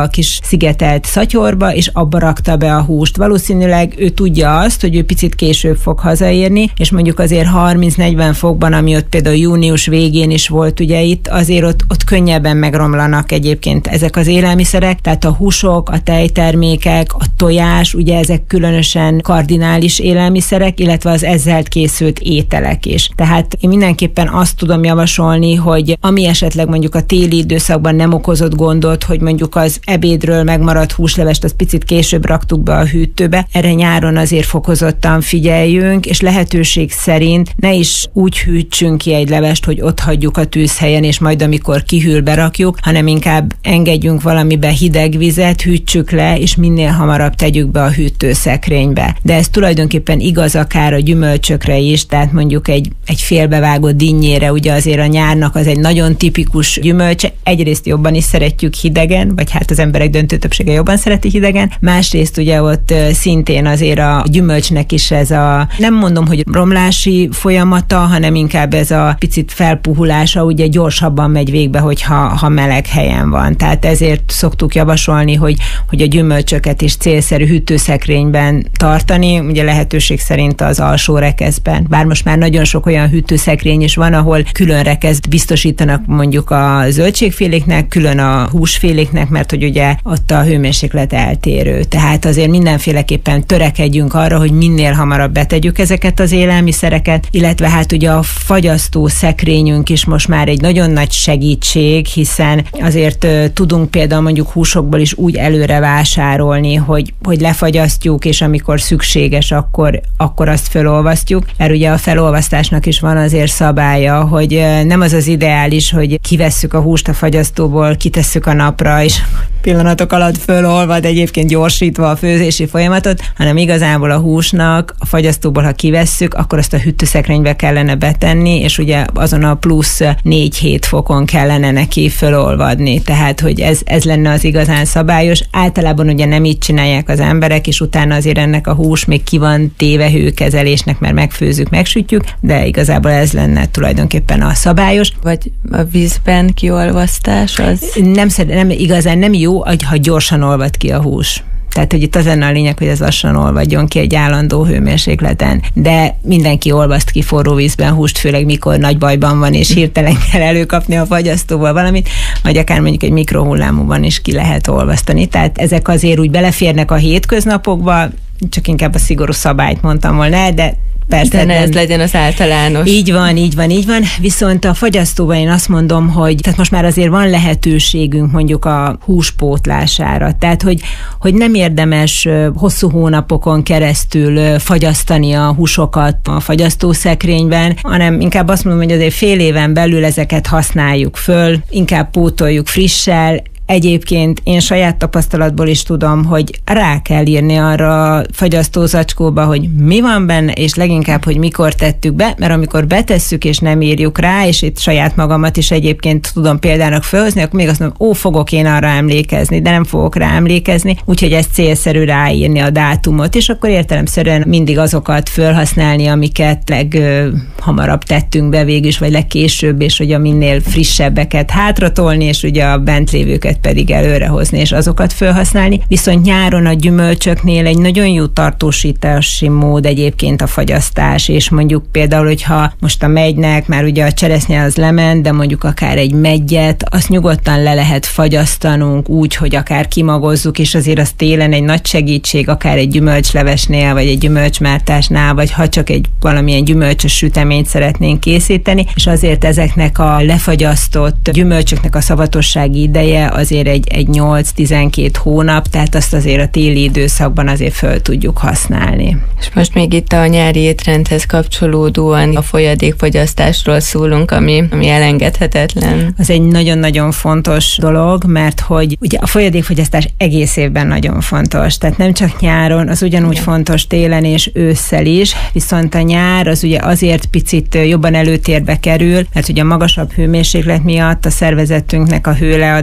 szigetelt szatyorba, és abba rakta be a húst. Valószínűleg ő tudja azt, hogy ő picit később fog hazaérni, és mondjuk azért harminc-negyven fokban, ami ott például június végén is volt, ugye itt azért ott, ott könnyebben megromlanak egyébként ezek az élelmiszerek, tehát a húsok, a tejtermékek, a tojás, ugye ezek különösen kardinális élelmiszerek, illetve az ezzel készült ételek is. Tehát én mindenképpen azt tudom javasolni, hogy ami esetleg mondjuk a téli időszakban nem okozott gondot, hogy mondjuk az ebédről megmaradt húslevest, az picit később raktuk be a hűtőbe, erre nyáron azért fokozottan figyeljünk, és lehetőség szerint ne is úgy hűtsünk ki egy levest, hogy ott hagyjuk a tűzhelyen, és majd amikor kihűl, berakjuk, hanem inkább engedjünk valamibe hideg vizet, hűtsük le, és minél hamarabb tegyük be a hűtőszekrénybe. De ez tulajdonképpen igaz akár a gyümölcsökre is, tehát mondjuk egy, egy félbevágott dinnyére, ugye azért a nyárnak az egy nagyon tipikus gyümölcs, egyrészt jobban is szeretjük hidegen, vagy hát az emberek döntő többsége jobban szereti hidegen, másrészt ugye ott szintén azért a gyümölcsnek is ez a, nem mondom, hogy romlási folyamata, hanem inkább ez a picit felpuhulása, ugye gyorsabban megy végbe, hogyha ha meleg helyen van. Tehát ezért szoktuk javasolni, hogy, hogy a gyümölcsöket is célszerű hűtőszekrényben tartani, ugye lehetőség szerint az alsó rekeszben. Bár most már nagyon sok olyan hűtőszekrény is van, ahol külön rekeszt biztosítanak mondjuk a zöldségféléknek, külön a húsféléknek, mert hogy ugye ott a hőmérséklet eltérő. Tehát azért mindenféleképpen törekedjünk arra, hogy minél hamarabb betegyük ezeket az élelmiszereket, illetve hát ugye a fagyasztó szekrényünk is most már egy nagyon nagy segítség, hiszen azért uh, tudunk például mondjuk húsokból is úgy előre vásárolni, hogy, hogy lefagyasztjuk, és amikor szükséges, akkor, akkor azt felolvasztjuk. Mert ugye a felolvasztásnak is van azért szabálya, hogy uh, nem az az ideális, hogy kivesszük a húst a fagyasztóból, kitesszük a napra, és pillanatok alatt fölolvad, egyébként gyorsítva a főzési folyamatot, hanem igazából a húsnak a fagyasztóból, ha kivesszük, akkor azt a hűtőszekrénybe kellene betenni, és ugye azon a plusz négy-hét fokon kellene neki fölolvadni. Tehát, hogy ez, ez lenne az igazán szabályos. Általában ugye nem így csinálják az emberek, és utána azért ennek a hús még ki van téve hőkezelésnek, mert megfőzzük, megsütjük, de igazából ez lenne tulajdonképpen a szabályos. Vagy a vízben kiolvasztás az? Nem, nem igazán nem jó, ha gyorsan olvad ki a hús. Tehát, hogy itt az lenne a lényeg, hogy ez lassan olvadjon ki egy állandó hőmérsékleten. De mindenki olvaszt ki forró vízben húst, főleg mikor nagy bajban van, és hirtelen kell előkapni a fagyasztóval valamit, vagy akár mondjuk egy mikrohullámúban is ki lehet olvasztani. Tehát ezek azért úgy beleférnek a hétköznapokba, csak inkább a szigorú szabályt mondtam volna, de persze. De ne nem. Ez legyen az általános. Így van, így van, így van. Viszont a fagyasztóban én azt mondom, hogy tehát most már azért van lehetőségünk mondjuk a hús pótlására. Tehát, hogy, hogy nem érdemes hosszú hónapokon keresztül fagyasztani a húsokat a fagyasztószekrényben, hanem inkább azt mondom, hogy azért fél éven belül ezeket használjuk föl, inkább pótoljuk frissel. Egyébként én saját tapasztalatból is tudom, hogy rá kell írni arra a fagyasztózacskóba, hogy mi van benne, és leginkább, hogy mikor tettük be, mert amikor betesszük, és nem írjuk rá, és itt saját magamat is egyébként tudom példának felhozni, akkor még azt mondom, ó, fogok én arra emlékezni, de nem fogok rá emlékezni, úgyhogy ez célszerű ráírni a dátumot, és akkor értelemszerűen mindig azokat felhasználni, amiket leghamarabb tettünk be végül is, vagy legkésőbb, és hogy a minél frissebbeket hátratolni, és ugye a bent lévőket pedig előrehozni, és azokat felhasználni. Viszont nyáron a gyümölcsöknél egy nagyon jó tartósítási mód egyébként a fagyasztás, és mondjuk például, hogyha most a megynek, már ugye a cseresznye az lement, de mondjuk akár egy meggyet, azt nyugodtan le lehet fagyasztanunk úgy, hogy akár kimagozzuk, és azért az télen egy nagy segítség, akár egy gyümölcslevesnél, vagy egy gyümölcsmártásnál, vagy ha csak egy valamilyen gyümölcsös süteményt szeretnénk készíteni, és azért ezeknek a lefagyasztott gyümölcsöknek a szavatossági ideje azért egy, egy nyolc-tizenkét hónap, tehát azt azért a téli időszakban azért föl tudjuk használni. És most még itt a nyári étrendhez kapcsolódóan a folyadékfogyasztásról szólunk, ami, ami elengedhetetlen. Az egy nagyon-nagyon fontos dolog, mert hogy ugye a folyadékfogyasztás egész évben nagyon fontos, tehát nem csak nyáron, az ugyanúgy Igen. fontos télen és ősszel is, viszont a nyár az ugye azért picit jobban előtérbe kerül, mert ugye a magasabb hőmérséklet miatt a szervezetünknek a hőleadása nagyon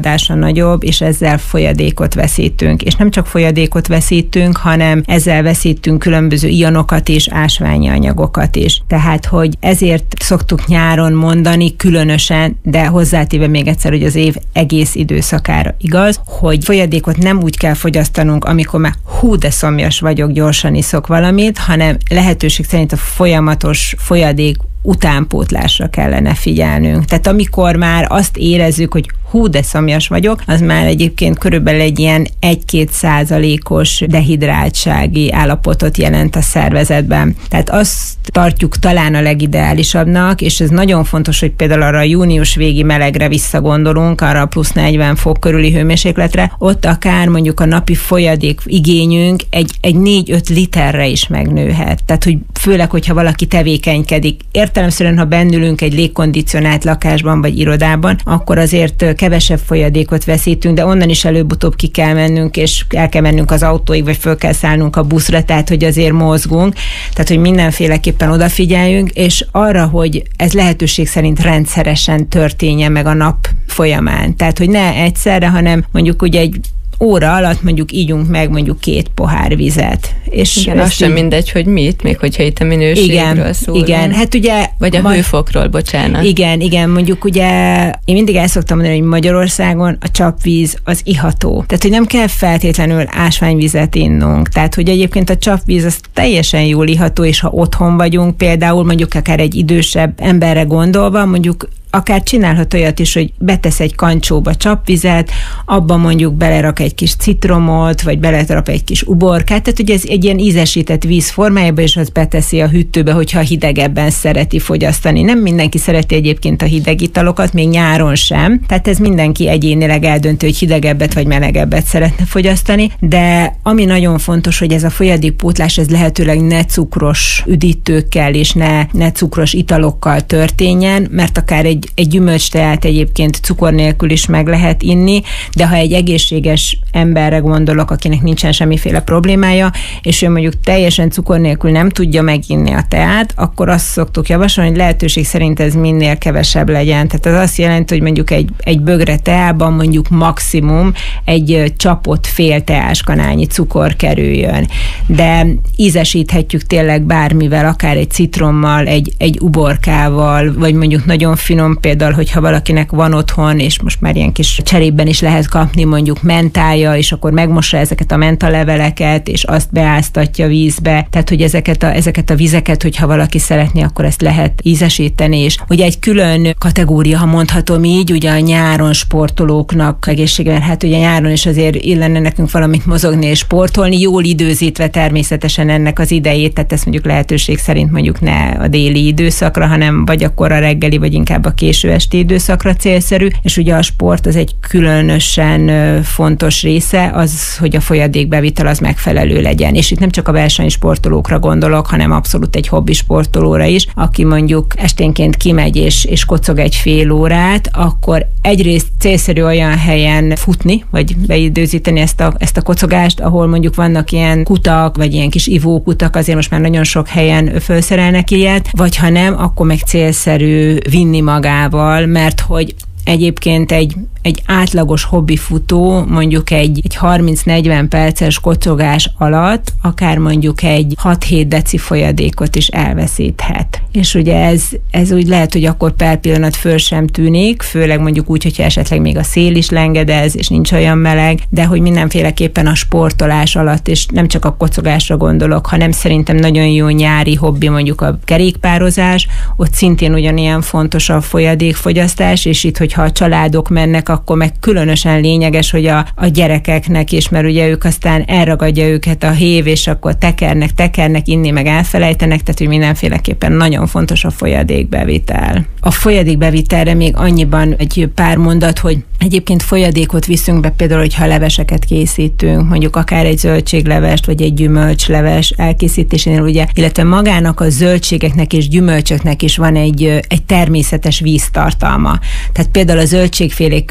nagyobb, és ezzel folyadékot veszítünk. És nem csak folyadékot veszítünk, hanem ezzel veszítünk különböző ionokat és ásványi anyagokat is. Tehát, hogy ezért szoktuk nyáron mondani különösen, de hozzátéve még egyszer, hogy az év egész időszakára igaz, hogy folyadékot nem úgy kell fogyasztanunk, amikor már hú, de szomjas vagyok, gyorsan iszok valamit, hanem lehetőség szerint a folyamatos folyadék utánpótlásra kellene figyelnünk. Tehát amikor már azt érezzük, hogy hú, de szomjas vagyok, az már egyébként körülbelül egy ilyen egy-két százalékos dehidráltsági állapotot jelent a szervezetben. Tehát azt tartjuk talán a legideálisabbnak, és ez nagyon fontos, hogy például arra a június végi melegre visszagondolunk, arra a plusz negyven fok körüli hőmérsékletre, ott akár mondjuk a napi folyadék igényünk egy, egy négy-öt literre is megnőhet. Tehát, hogy főleg, hogyha valaki tevékenykedik. Értelemszerűen, ha bennülünk egy légkondicionált lakásban vagy irodában, akkor azért kevesebb folyadékot veszítünk, de onnan is előbb-utóbb ki kell mennünk, és el kell mennünk az autóig, vagy föl kell szállnunk a buszra, tehát hogy azért mozgunk, tehát hogy mindenféleképpen odafigyeljünk, és arra, hogy ez lehetőség szerint rendszeresen történjen meg a nap folyamán. Tehát, hogy ne egyszerre, hanem mondjuk ugye egy óra alatt mondjuk ígyunk meg mondjuk két pohár vizet. És igen, az sem mindegy, hogy mit, még hogyha itt a minőségről szól. Igen, hát ugye... Vagy a ma, hőfokról, bocsánat. Igen, igen, mondjuk ugye én mindig el szoktam mondani, hogy Magyarországon a csapvíz az iható. Tehát, hogy nem kell feltétlenül ásványvizet innunk. Tehát, hogy egyébként a csapvíz az teljesen jól iható, és ha otthon vagyunk, például mondjuk akár egy idősebb emberre gondolva, mondjuk akár csinálhat olyat is, hogy betesz egy kancsóba csapvizet, abban mondjuk belerak egy kis citromot, vagy belerak egy kis uborkát, tehát ugye ez egy ilyen ízesített víz formájában, és az beteszi a hűtőbe, hogyha hidegebben szereti fogyasztani. Nem mindenki szereti egyébként a hideg italokat, még nyáron sem, tehát ez mindenki egyénileg eldöntő, hogy hidegebbet vagy melegebbet szeretne fogyasztani, de ami nagyon fontos, hogy ez a folyadékpótlás, ez lehetőleg ne cukros üdítőkkel és ne, ne cukros italokkal történjen, mert akár egy Egy, egy gyümölcsteát egyébként cukor nélkül is meg lehet inni, de ha egy egészséges emberre gondolok, akinek nincsen semmiféle problémája, és ő mondjuk teljesen cukor nélkül nem tudja meginni a teát, akkor azt szoktuk javasolni, hogy lehetőség szerint ez minél kevesebb legyen. Tehát az azt jelenti, hogy mondjuk egy, egy bögre teában mondjuk maximum egy csapott fél teáskanálnyi cukor kerüljön. De ízesíthetjük tényleg bármivel, akár egy citrommal, egy, egy uborkával, vagy mondjuk nagyon finom, például, hogyha valakinek van otthon, és most már ilyen kis cserében is lehet kapni mondjuk mentája, és akkor megmossa ezeket a mentaleveleket, és azt beáztatja vízbe. Tehát, hogy ezeket a, ezeket a vizeket, hogyha valaki szeretné, akkor ezt lehet ízesíteni, és ugye egy külön kategória, ha mondhatom így, ugye a nyáron sportolóknak egészségben, hát ugye nyáron is azért illene nekünk valamit mozogni és sportolni, jól időzítve természetesen ennek az idejét, tehát ezt mondjuk lehetőség szerint mondjuk ne a déli időszakra, hanem vagy akkor a reggeli, vagy inkább a késő esti időszakra célszerű, és ugye a sport az egy különösen fontos része, az, hogy a folyadékbevitel az megfelelő legyen. És itt nem csak a versenysportolókra gondolok, hanem abszolút egy hobbi sportolóra is, aki mondjuk esténként kimegy és, és kocog egy fél órát, akkor egyrészt célszerű olyan helyen futni, vagy beidőzíteni ezt a, ezt a kocogást, ahol mondjuk vannak ilyen kutak, vagy ilyen kis ivókutak, azért most már nagyon sok helyen felszerelnek ilyet, vagy ha nem, akkor meg célszerű vinni magával, mert hogy egyébként egy, egy átlagos hobbifutó mondjuk egy, egy harminc-negyven perces kocogás alatt akár mondjuk egy hat-hét deci folyadékot is elveszíthet. És ugye ez, ez úgy lehet, hogy akkor per pillanat föl sem tűnik, főleg mondjuk úgy, hogyha esetleg még a szél is lengedez, és nincs olyan meleg, de hogy mindenféleképpen a sportolás alatt, és nem csak a kocogásra gondolok, hanem szerintem nagyon jó nyári hobbi mondjuk a kerékpározás, ott szintén ugyanilyen fontos a folyadékfogyasztás, és itt, hogyha a családok mennek, akkor meg különösen lényeges, hogy a, a gyerekeknek is, mert ugye ők aztán elragadja őket a hév, és akkor tekernek, tekernek, inni meg elfelejtenek, tehát hogy mindenféleképpen nagyon fontos a folyadékbevitel. A folyadékbevitelre még annyiban egy pár mondat, hogy egyébként folyadékot viszünk be, például, hogyha leveseket készítünk, mondjuk akár egy zöldséglevest, vagy egy gyümölcsleves elkészítésénél, ugye, illetve magának a zöldségeknek és gyümölcsöknek is van egy, egy természetes víztartalma. Tehát például a zöldségfélék között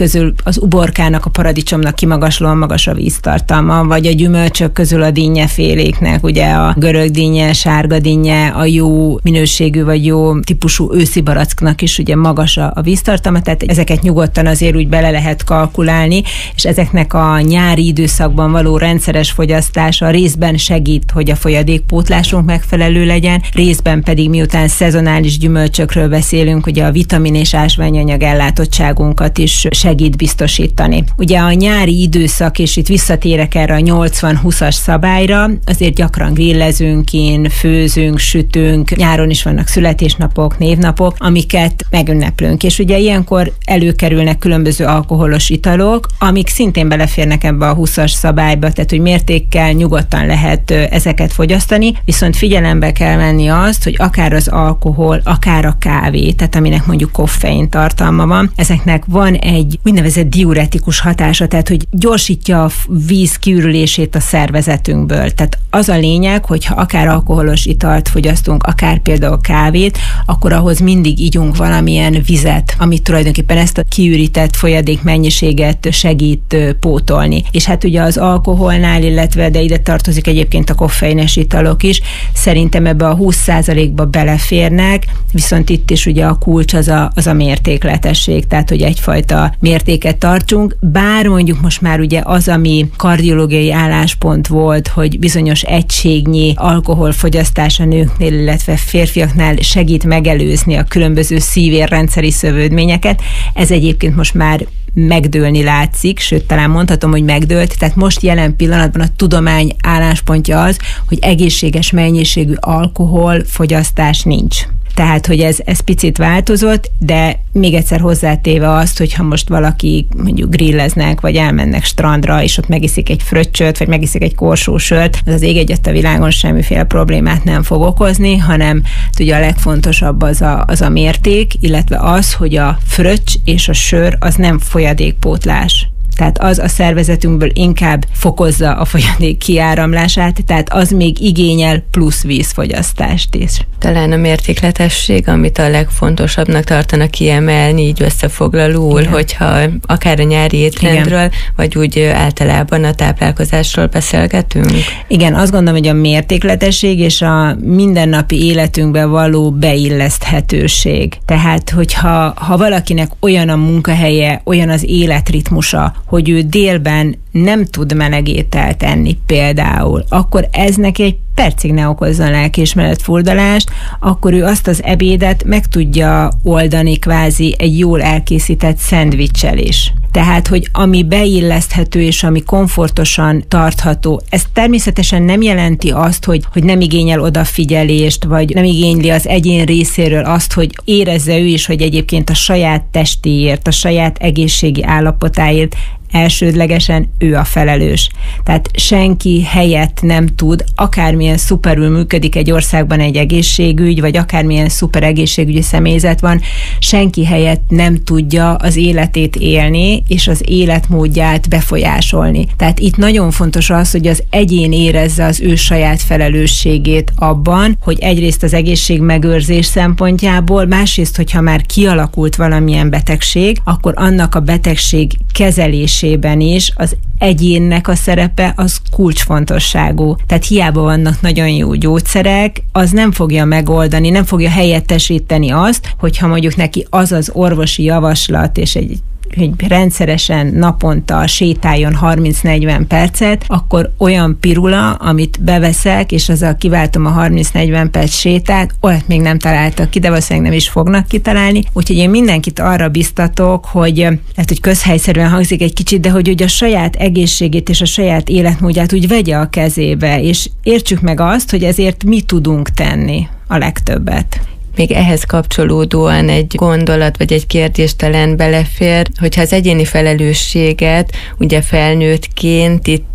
közül az uborkának, a paradicsomnak kimagaslóan magas a víztartalma, vagy a gyümölcsök közül a dinnyeféléknek, ugye a görög dinnye, sárga dinnye, a jó minőségű vagy jó típusú őszi baracknak is ugye magas a, a víztartalma, tehát ezeket nyugodtan azért úgy bele lehet kalkulálni, és ezeknek a nyári időszakban való rendszeres fogyasztása részben segít, hogy a folyadékpótlásunk megfelelő legyen, részben pedig miután szezonális gyümölcsökről beszélünk, ugye a vitamin és ásványanyag ellátottságunkat is segít biztosítani. Ugye a nyári időszak, és itt visszatérek erre a nyolcvan-húszas szabályra, azért gyakran grillezünk kint, főzünk, sütünk, nyáron is vannak születésnapok, névnapok, amiket megünneplünk, és ugye ilyenkor előkerülnek különböző alkoholos italok, amik szintén beleférnek ebbe a húszas szabályba, tehát hogy mértékkel nyugodtan lehet ezeket fogyasztani, viszont figyelembe kell venni azt, hogy akár az alkohol, akár a kávé, tehát aminek mondjuk koffein tartalma van, ezeknek van egy úgynevezett diuretikus hatása, tehát hogy gyorsítja a víz kiürülését a szervezetünkből. Tehát az a lényeg, hogyha akár alkoholos italt fogyasztunk, akár például kávét, akkor ahhoz mindig igyunk valamilyen vizet, amit tulajdonképpen ezt a kiürített folyadék mennyiséget segít pótolni. És hát ugye az alkoholnál, illetve de ide tartozik egyébként a koffeines italok is, szerintem ebbe a húsz százalékba beleférnek, viszont itt is ugye a kulcs az a, az a mértékletesség, tehát hogy egyfajta mértéket tartsunk, bár mondjuk most már ugye az, ami kardiológiai álláspont volt, hogy bizonyos egységnyi alkoholfogyasztás a nőknél, illetve férfiaknál segít megelőzni a különböző szívérrendszeri szövődményeket, ez egyébként most már megdőlni látszik, sőt, talán mondhatom, hogy megdőlt, tehát most jelen pillanatban a tudomány álláspontja az, hogy egészséges mennyiségű alkoholfogyasztás nincs. Tehát, hogy ez, ez picit változott, de még egyszer hozzátéve azt, hogyha most valaki mondjuk grilleznek, vagy elmennek strandra, és ott megiszik egy fröccsöt, vagy megiszik egy korsósört, az az ég egyet a világon semmiféle problémát nem fog okozni, hanem ugye a legfontosabb az a, az a mérték, illetve az, hogy a fröccs és a sör az nem folyadékpótlás. Tehát az a szervezetünkből inkább fokozza a folyadék kiáramlását, tehát az még igényel plusz vízfogyasztást is. Talán a mértékletesség, amit a legfontosabbnak tartanak kiemelni, így összefoglalóul, igen, hogyha akár a nyári étrendről, igen, vagy úgy általában a táplálkozásról beszélgetünk. Igen, azt gondolom, hogy a mértékletesség és a mindennapi életünkbe való beilleszthetőség. Tehát, hogyha ha valakinek olyan a munkahelye, olyan az életritmusa, hogy ő délben nem tud meleg ételt enni például, akkor ez neki egy percig ne okozzon lelkiismeret furdalást, akkor ő azt az ebédet meg tudja oldani kvázi egy jól elkészített szendviccsel is. Tehát, hogy ami beilleszthető és ami komfortosan tartható, ez természetesen nem jelenti azt, hogy, hogy nem igényel odafigyelést, vagy nem igényli az egyén részéről azt, hogy érezze ő is, hogy egyébként a saját testéért, a saját egészségi állapotáért elsődlegesen ő a felelős. Tehát senki helyett nem tud, akármilyen szuperül működik egy országban egy egészségügy, vagy akármilyen szuper egészségügyi személyzet van, senki helyett nem tudja az életét élni, és az életmódját befolyásolni. Tehát itt nagyon fontos az, hogy az egyén érezze az ő saját felelősségét abban, hogy egyrészt az egészségmegőrzés szempontjából, másrészt, hogyha már kialakult valamilyen betegség, akkor annak a betegség kezelés is az egyénnek a szerepe az kulcsfontosságú. Tehát hiába vannak nagyon jó gyógyszerek, az nem fogja megoldani, nem fogja helyettesíteni azt, hogyha mondjuk neki az az orvosi javaslat és egy hogy rendszeresen naponta sétáljon harminc-negyven percet, akkor olyan pirula, amit beveszek, és azzal kiváltom a harminc-negyven perc sétát, olyat még nem találtak ki, de valószínűleg nem is fognak kitalálni. Úgyhogy én mindenkit arra biztatok, hogy lehet, hogy közhelyszerűen hangzik egy kicsit, de hogy, hogy a saját egészségét és a saját életmódját úgy vegye a kezébe, és értsük meg azt, hogy ezért mi tudunk tenni a legtöbbet. Még ehhez kapcsolódóan egy gondolat vagy egy kérdés talán belefér, hogyha az egyéni felelősséget ugye felnőttként itt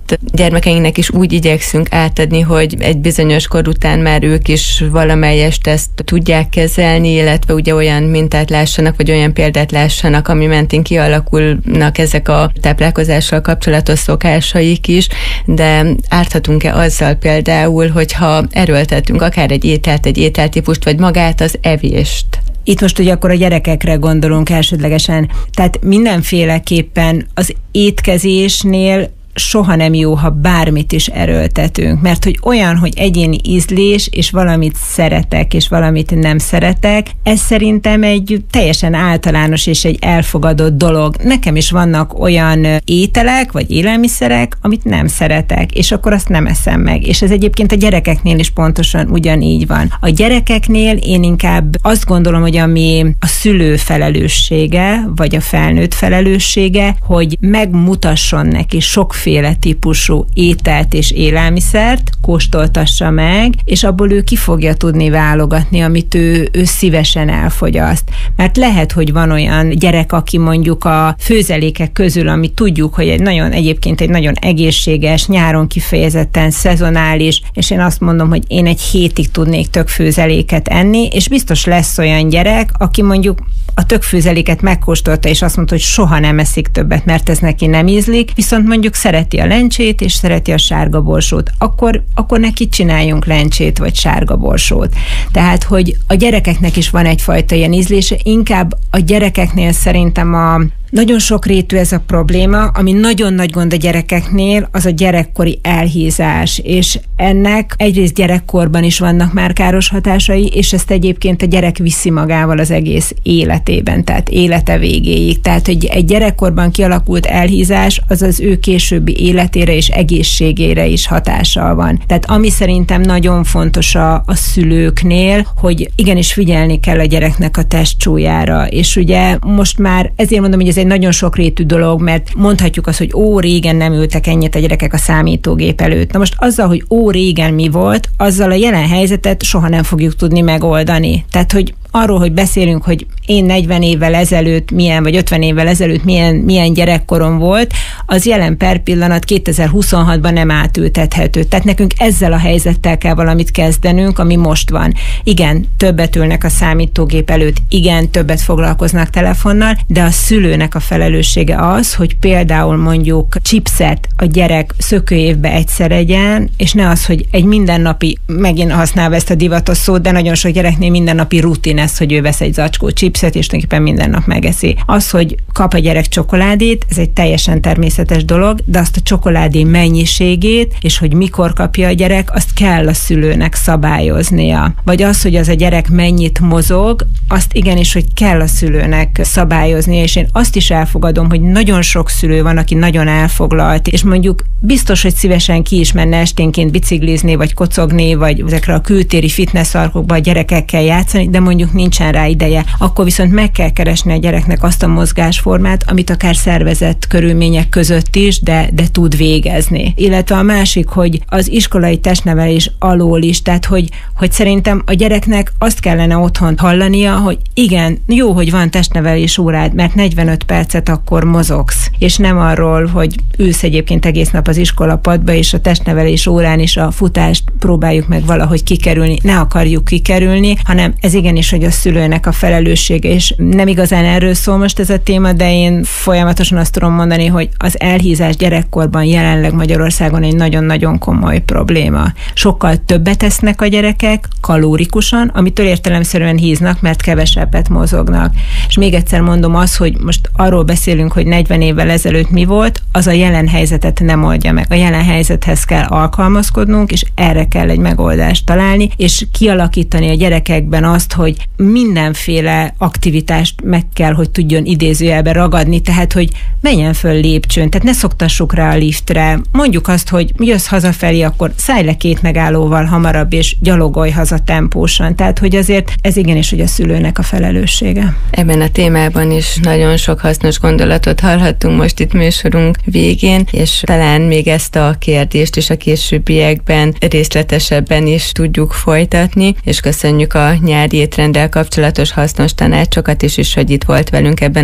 amit gyermekeinknek is úgy igyekszünk átadni, hogy egy bizonyos kor után már ők is valamelyest ezt tudják kezelni, illetve ugye olyan mintát lássanak, vagy olyan példát lássanak, ami mentén kialakulnak ezek a táplálkozással kapcsolatos szokásaik is, de árthatunk-e azzal például, hogyha erőltetünk akár egy ételt, egy ételtípust, vagy magát az evést? Itt most ugye akkor a gyerekekre gondolunk elsődlegesen. Tehát mindenféleképpen az étkezésnél soha nem jó, ha bármit is erőltetünk, mert hogy olyan, hogy egyéni ízlés, és valamit szeretek, és valamit nem szeretek, ez szerintem egy teljesen általános és egy elfogadott dolog. Nekem is vannak olyan ételek, vagy élelmiszerek, amit nem szeretek, és akkor azt nem eszem meg. És ez egyébként a gyerekeknél is pontosan ugyanígy van. A gyerekeknél én inkább azt gondolom, hogy ami a szülő felelőssége, vagy a felnőtt felelőssége, hogy megmutasson neki sok féle típusú ételt és élelmiszert, kóstoltassa meg, és abból ő ki fogja tudni válogatni, amit ő, ő szívesen elfogyaszt. Mert lehet, hogy van olyan gyerek, aki mondjuk a főzelékek közül, amit tudjuk, hogy egy nagyon, egyébként egy nagyon egészséges, nyáron kifejezetten szezonális, és én azt mondom, hogy én egy hétig tudnék tök főzeléket enni, és biztos lesz olyan gyerek, aki mondjuk a tökfőzeléket megkóstolta, és azt mondta, hogy soha nem eszik többet, mert ez neki nem ízlik, viszont mondjuk szereti a lencsét, és szereti a sárga borsót. Akkor, akkor neki csináljunk lencsét, vagy sárga borsót. Tehát, hogy a gyerekeknek is van egyfajta ilyen ízlése, inkább a gyerekeknél szerintem a nagyon sokrétű ez a probléma, ami nagyon nagy gond a gyerekeknél, az a gyerekkori elhízás, és ennek egyrészt gyerekkorban is vannak már káros hatásai, és ezt egyébként a gyerek viszi magával az egész életében, tehát élete végéig. Tehát, hogy egy gyerekkorban kialakult elhízás, az az ő későbbi életére és egészségére is hatással van. Tehát ami szerintem nagyon fontos a, a szülőknél, hogy igenis figyelni kell a gyereknek a testsúlyára, és ugye most már ezért mondom, hogy ez egy nagyon sokrétű dolog, mert mondhatjuk azt, hogy ó, régen nem ültek ennyit a gyerekek a számítógép előtt. Na most azzal, hogy ó, régen mi volt, azzal a jelen helyzetet soha nem fogjuk tudni megoldani. Tehát, hogy arról, hogy beszélünk, hogy én negyven évvel ezelőtt milyen, vagy ötven évvel ezelőtt milyen, milyen gyerekkorom volt, az jelen per pillanat kétezer-huszonhatban nem átültethető. Tehát nekünk ezzel a helyzettel kell valamit kezdenünk, ami most van. Igen, többet ülnek a számítógép előtt, igen, többet foglalkoznak telefonnal, de a szülőnek a felelőssége az, hogy például mondjuk chipset a gyerek szökőévbe egyszer egyen, és ne az, hogy egy mindennapi, megint használva ezt a divatos szót, de nagyon sok gyereknél mindennapi rutin ez, hogy ő vesz egy zacskó chipset, és tulajdonképpen minden nap megeszi. Az, hogy kap a gyerek csokoládét, ez egy teljesen természetes dolog, de azt a csokoládé mennyiségét, és hogy mikor kapja a gyerek, azt kell a szülőnek szabályoznia. Vagy az, hogy az a gyerek mennyit mozog, azt igenis, hogy kell a szülőnek szabályoznia, és én azt is elfogadom, hogy nagyon sok szülő van, aki nagyon elfoglalt, és mondjuk biztos, hogy szívesen ki is menne esténként biciklizni, vagy kocogni, vagy ezekre a kültéri fitnessarkokba a gyerekekkel játszani, de mondjuk nincsen rá ideje. Akkor viszont meg kell keresni a gyereknek azt a mozgásformát, amit akár szervezett körülmények között is, de, de tud végezni. Illetve a másik, hogy az iskolai testnevelés alól is, tehát hogy, hogy szerintem a gyereknek azt kellene otthon hallania, hogy igen, jó, hogy van testnevelés órád, mert negyvenöt percet akkor mozogsz, és nem arról, hogy ülsz egyébként egész nap az iskolapadba, és a testnevelés órán is a futást próbáljuk meg valahogy kikerülni, ne akarjuk kikerülni, hanem ez igenis, hogy a szülőnek a felelőssége, és nem igazán erről szól most ez a téma, de én folyamatosan azt tudom mondani, hogy az elhízás gyerekkorban jelenleg Magyarországon egy nagyon-nagyon komoly probléma. Sokkal többet esznek a gyerekek kalórikusan, amitől értelemszerűen híznak, mert kevesebbet mozognak. És még egyszer mondom azt, hogy most arról beszélünk, hogy negyven évvel ezelőtt mi volt, az a jelen helyzetet nem oldja meg. A jelen helyzethez kell alkalmazkodnunk, és erre kell egy megoldást találni, és kialakítani a gyerekekben azt, hogy mindenféle aktivitást meg kell, hogy tudjon idézőjelbe ragadni, tehát, hogy menjen föl lépcsőn, tehát ne szoktassuk rá a liftre. Mondjuk azt, hogy jössz hazafelé, akkor szállj le két megállóval hamarabb, és gyalogolj haza tempósan. Tehát, hogy azért ez igenis, hogy a szülőnek a felelőssége. Ebben a témában is nagyon sok hasznos gondolatot hallhattunk most itt műsorunk végén, és talán még ezt a kérdést is a későbbiekben részletesebben is tudjuk folytatni, és köszönjük a nyári étrenddel kapcsolatos hasznos tanácsokat is, és hogy itt volt velünk ebben az órában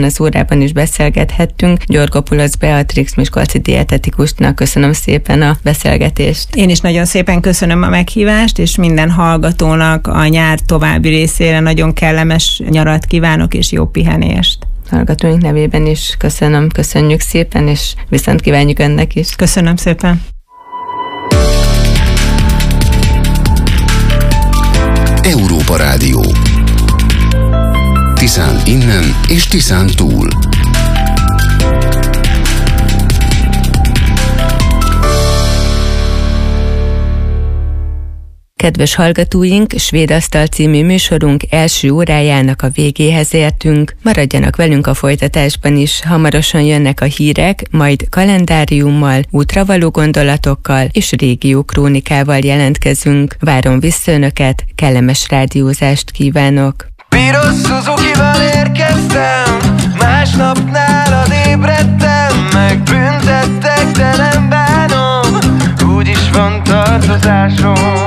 témában is beszélgethettünk. Georgopoulos Beatrix miskolci dietetikusnak köszönöm szépen a beszélgetést. Én is nagyon szépen köszönöm a meghívást, és minden hallgatónak a nyár további részére nagyon kellemes nyarat kívánok, és jó pihenést. Hallgatóink nevében is köszönöm, köszönjük szépen, és viszont kívánjuk önnek is. Köszönöm szépen. Európa Rádió. Tiszán innen és Tiszán túl. Kedves hallgatóink, Svéd Asztal című műsorunk első órájának a végéhez értünk. Maradjanak velünk a folytatásban is, hamarosan jönnek a hírek, majd kalendáriummal, útravaló gondolatokkal és régiókrónikával jelentkezünk. Várom vissza önöket, kellemes rádiózást kívánok! Piros Suzuki-val érkeztem, másnap nálad ébredtem, megbüntettek, de nem bánom, úgyis van tartozásom.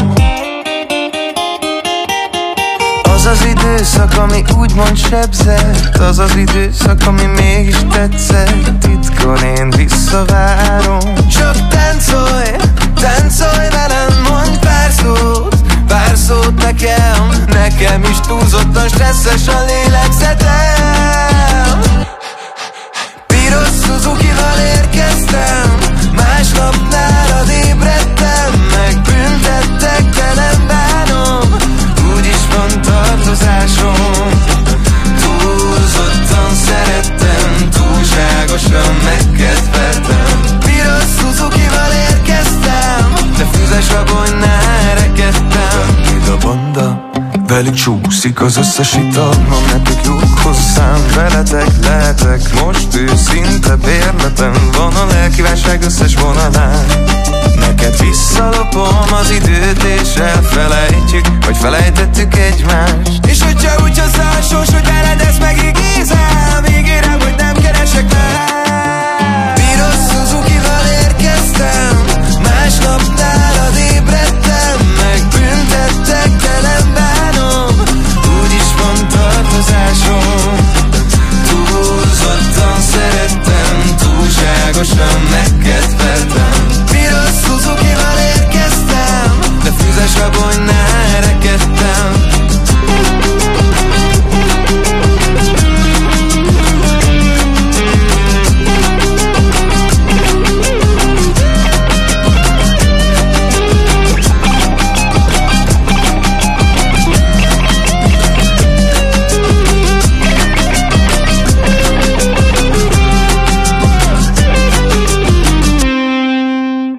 Az az időszak, ami úgymond sebzett, az az időszak, ami mégis tetszett, titkon én visszavárom. Csak táncolj, táncolj velem, mondj pár szót, pár szót nekem, nekem is túlzottan stresszes a lélegzetem. Piros Suzuki-val érkeztem, másnap nálad ébredtem, megbüntettek, de nem bánom, úgyis van tartozásom. Túlzottan szerettem, túlságosan megkedveltem. Piros Suzuki-val érkeztem, de füzes vagonynál rekedtem. Itt a banda, velük csúszik az összes ital, ha nektek jók hozzám, veletek lehetek most őszinte bérletem, van a lelkívánság összes vonalán. Neked visszalopom az időt és elfelejtjük, hogy felejtettük egymást. És hogyha úgy hozzá a sors, hogy veled ezt megígézem,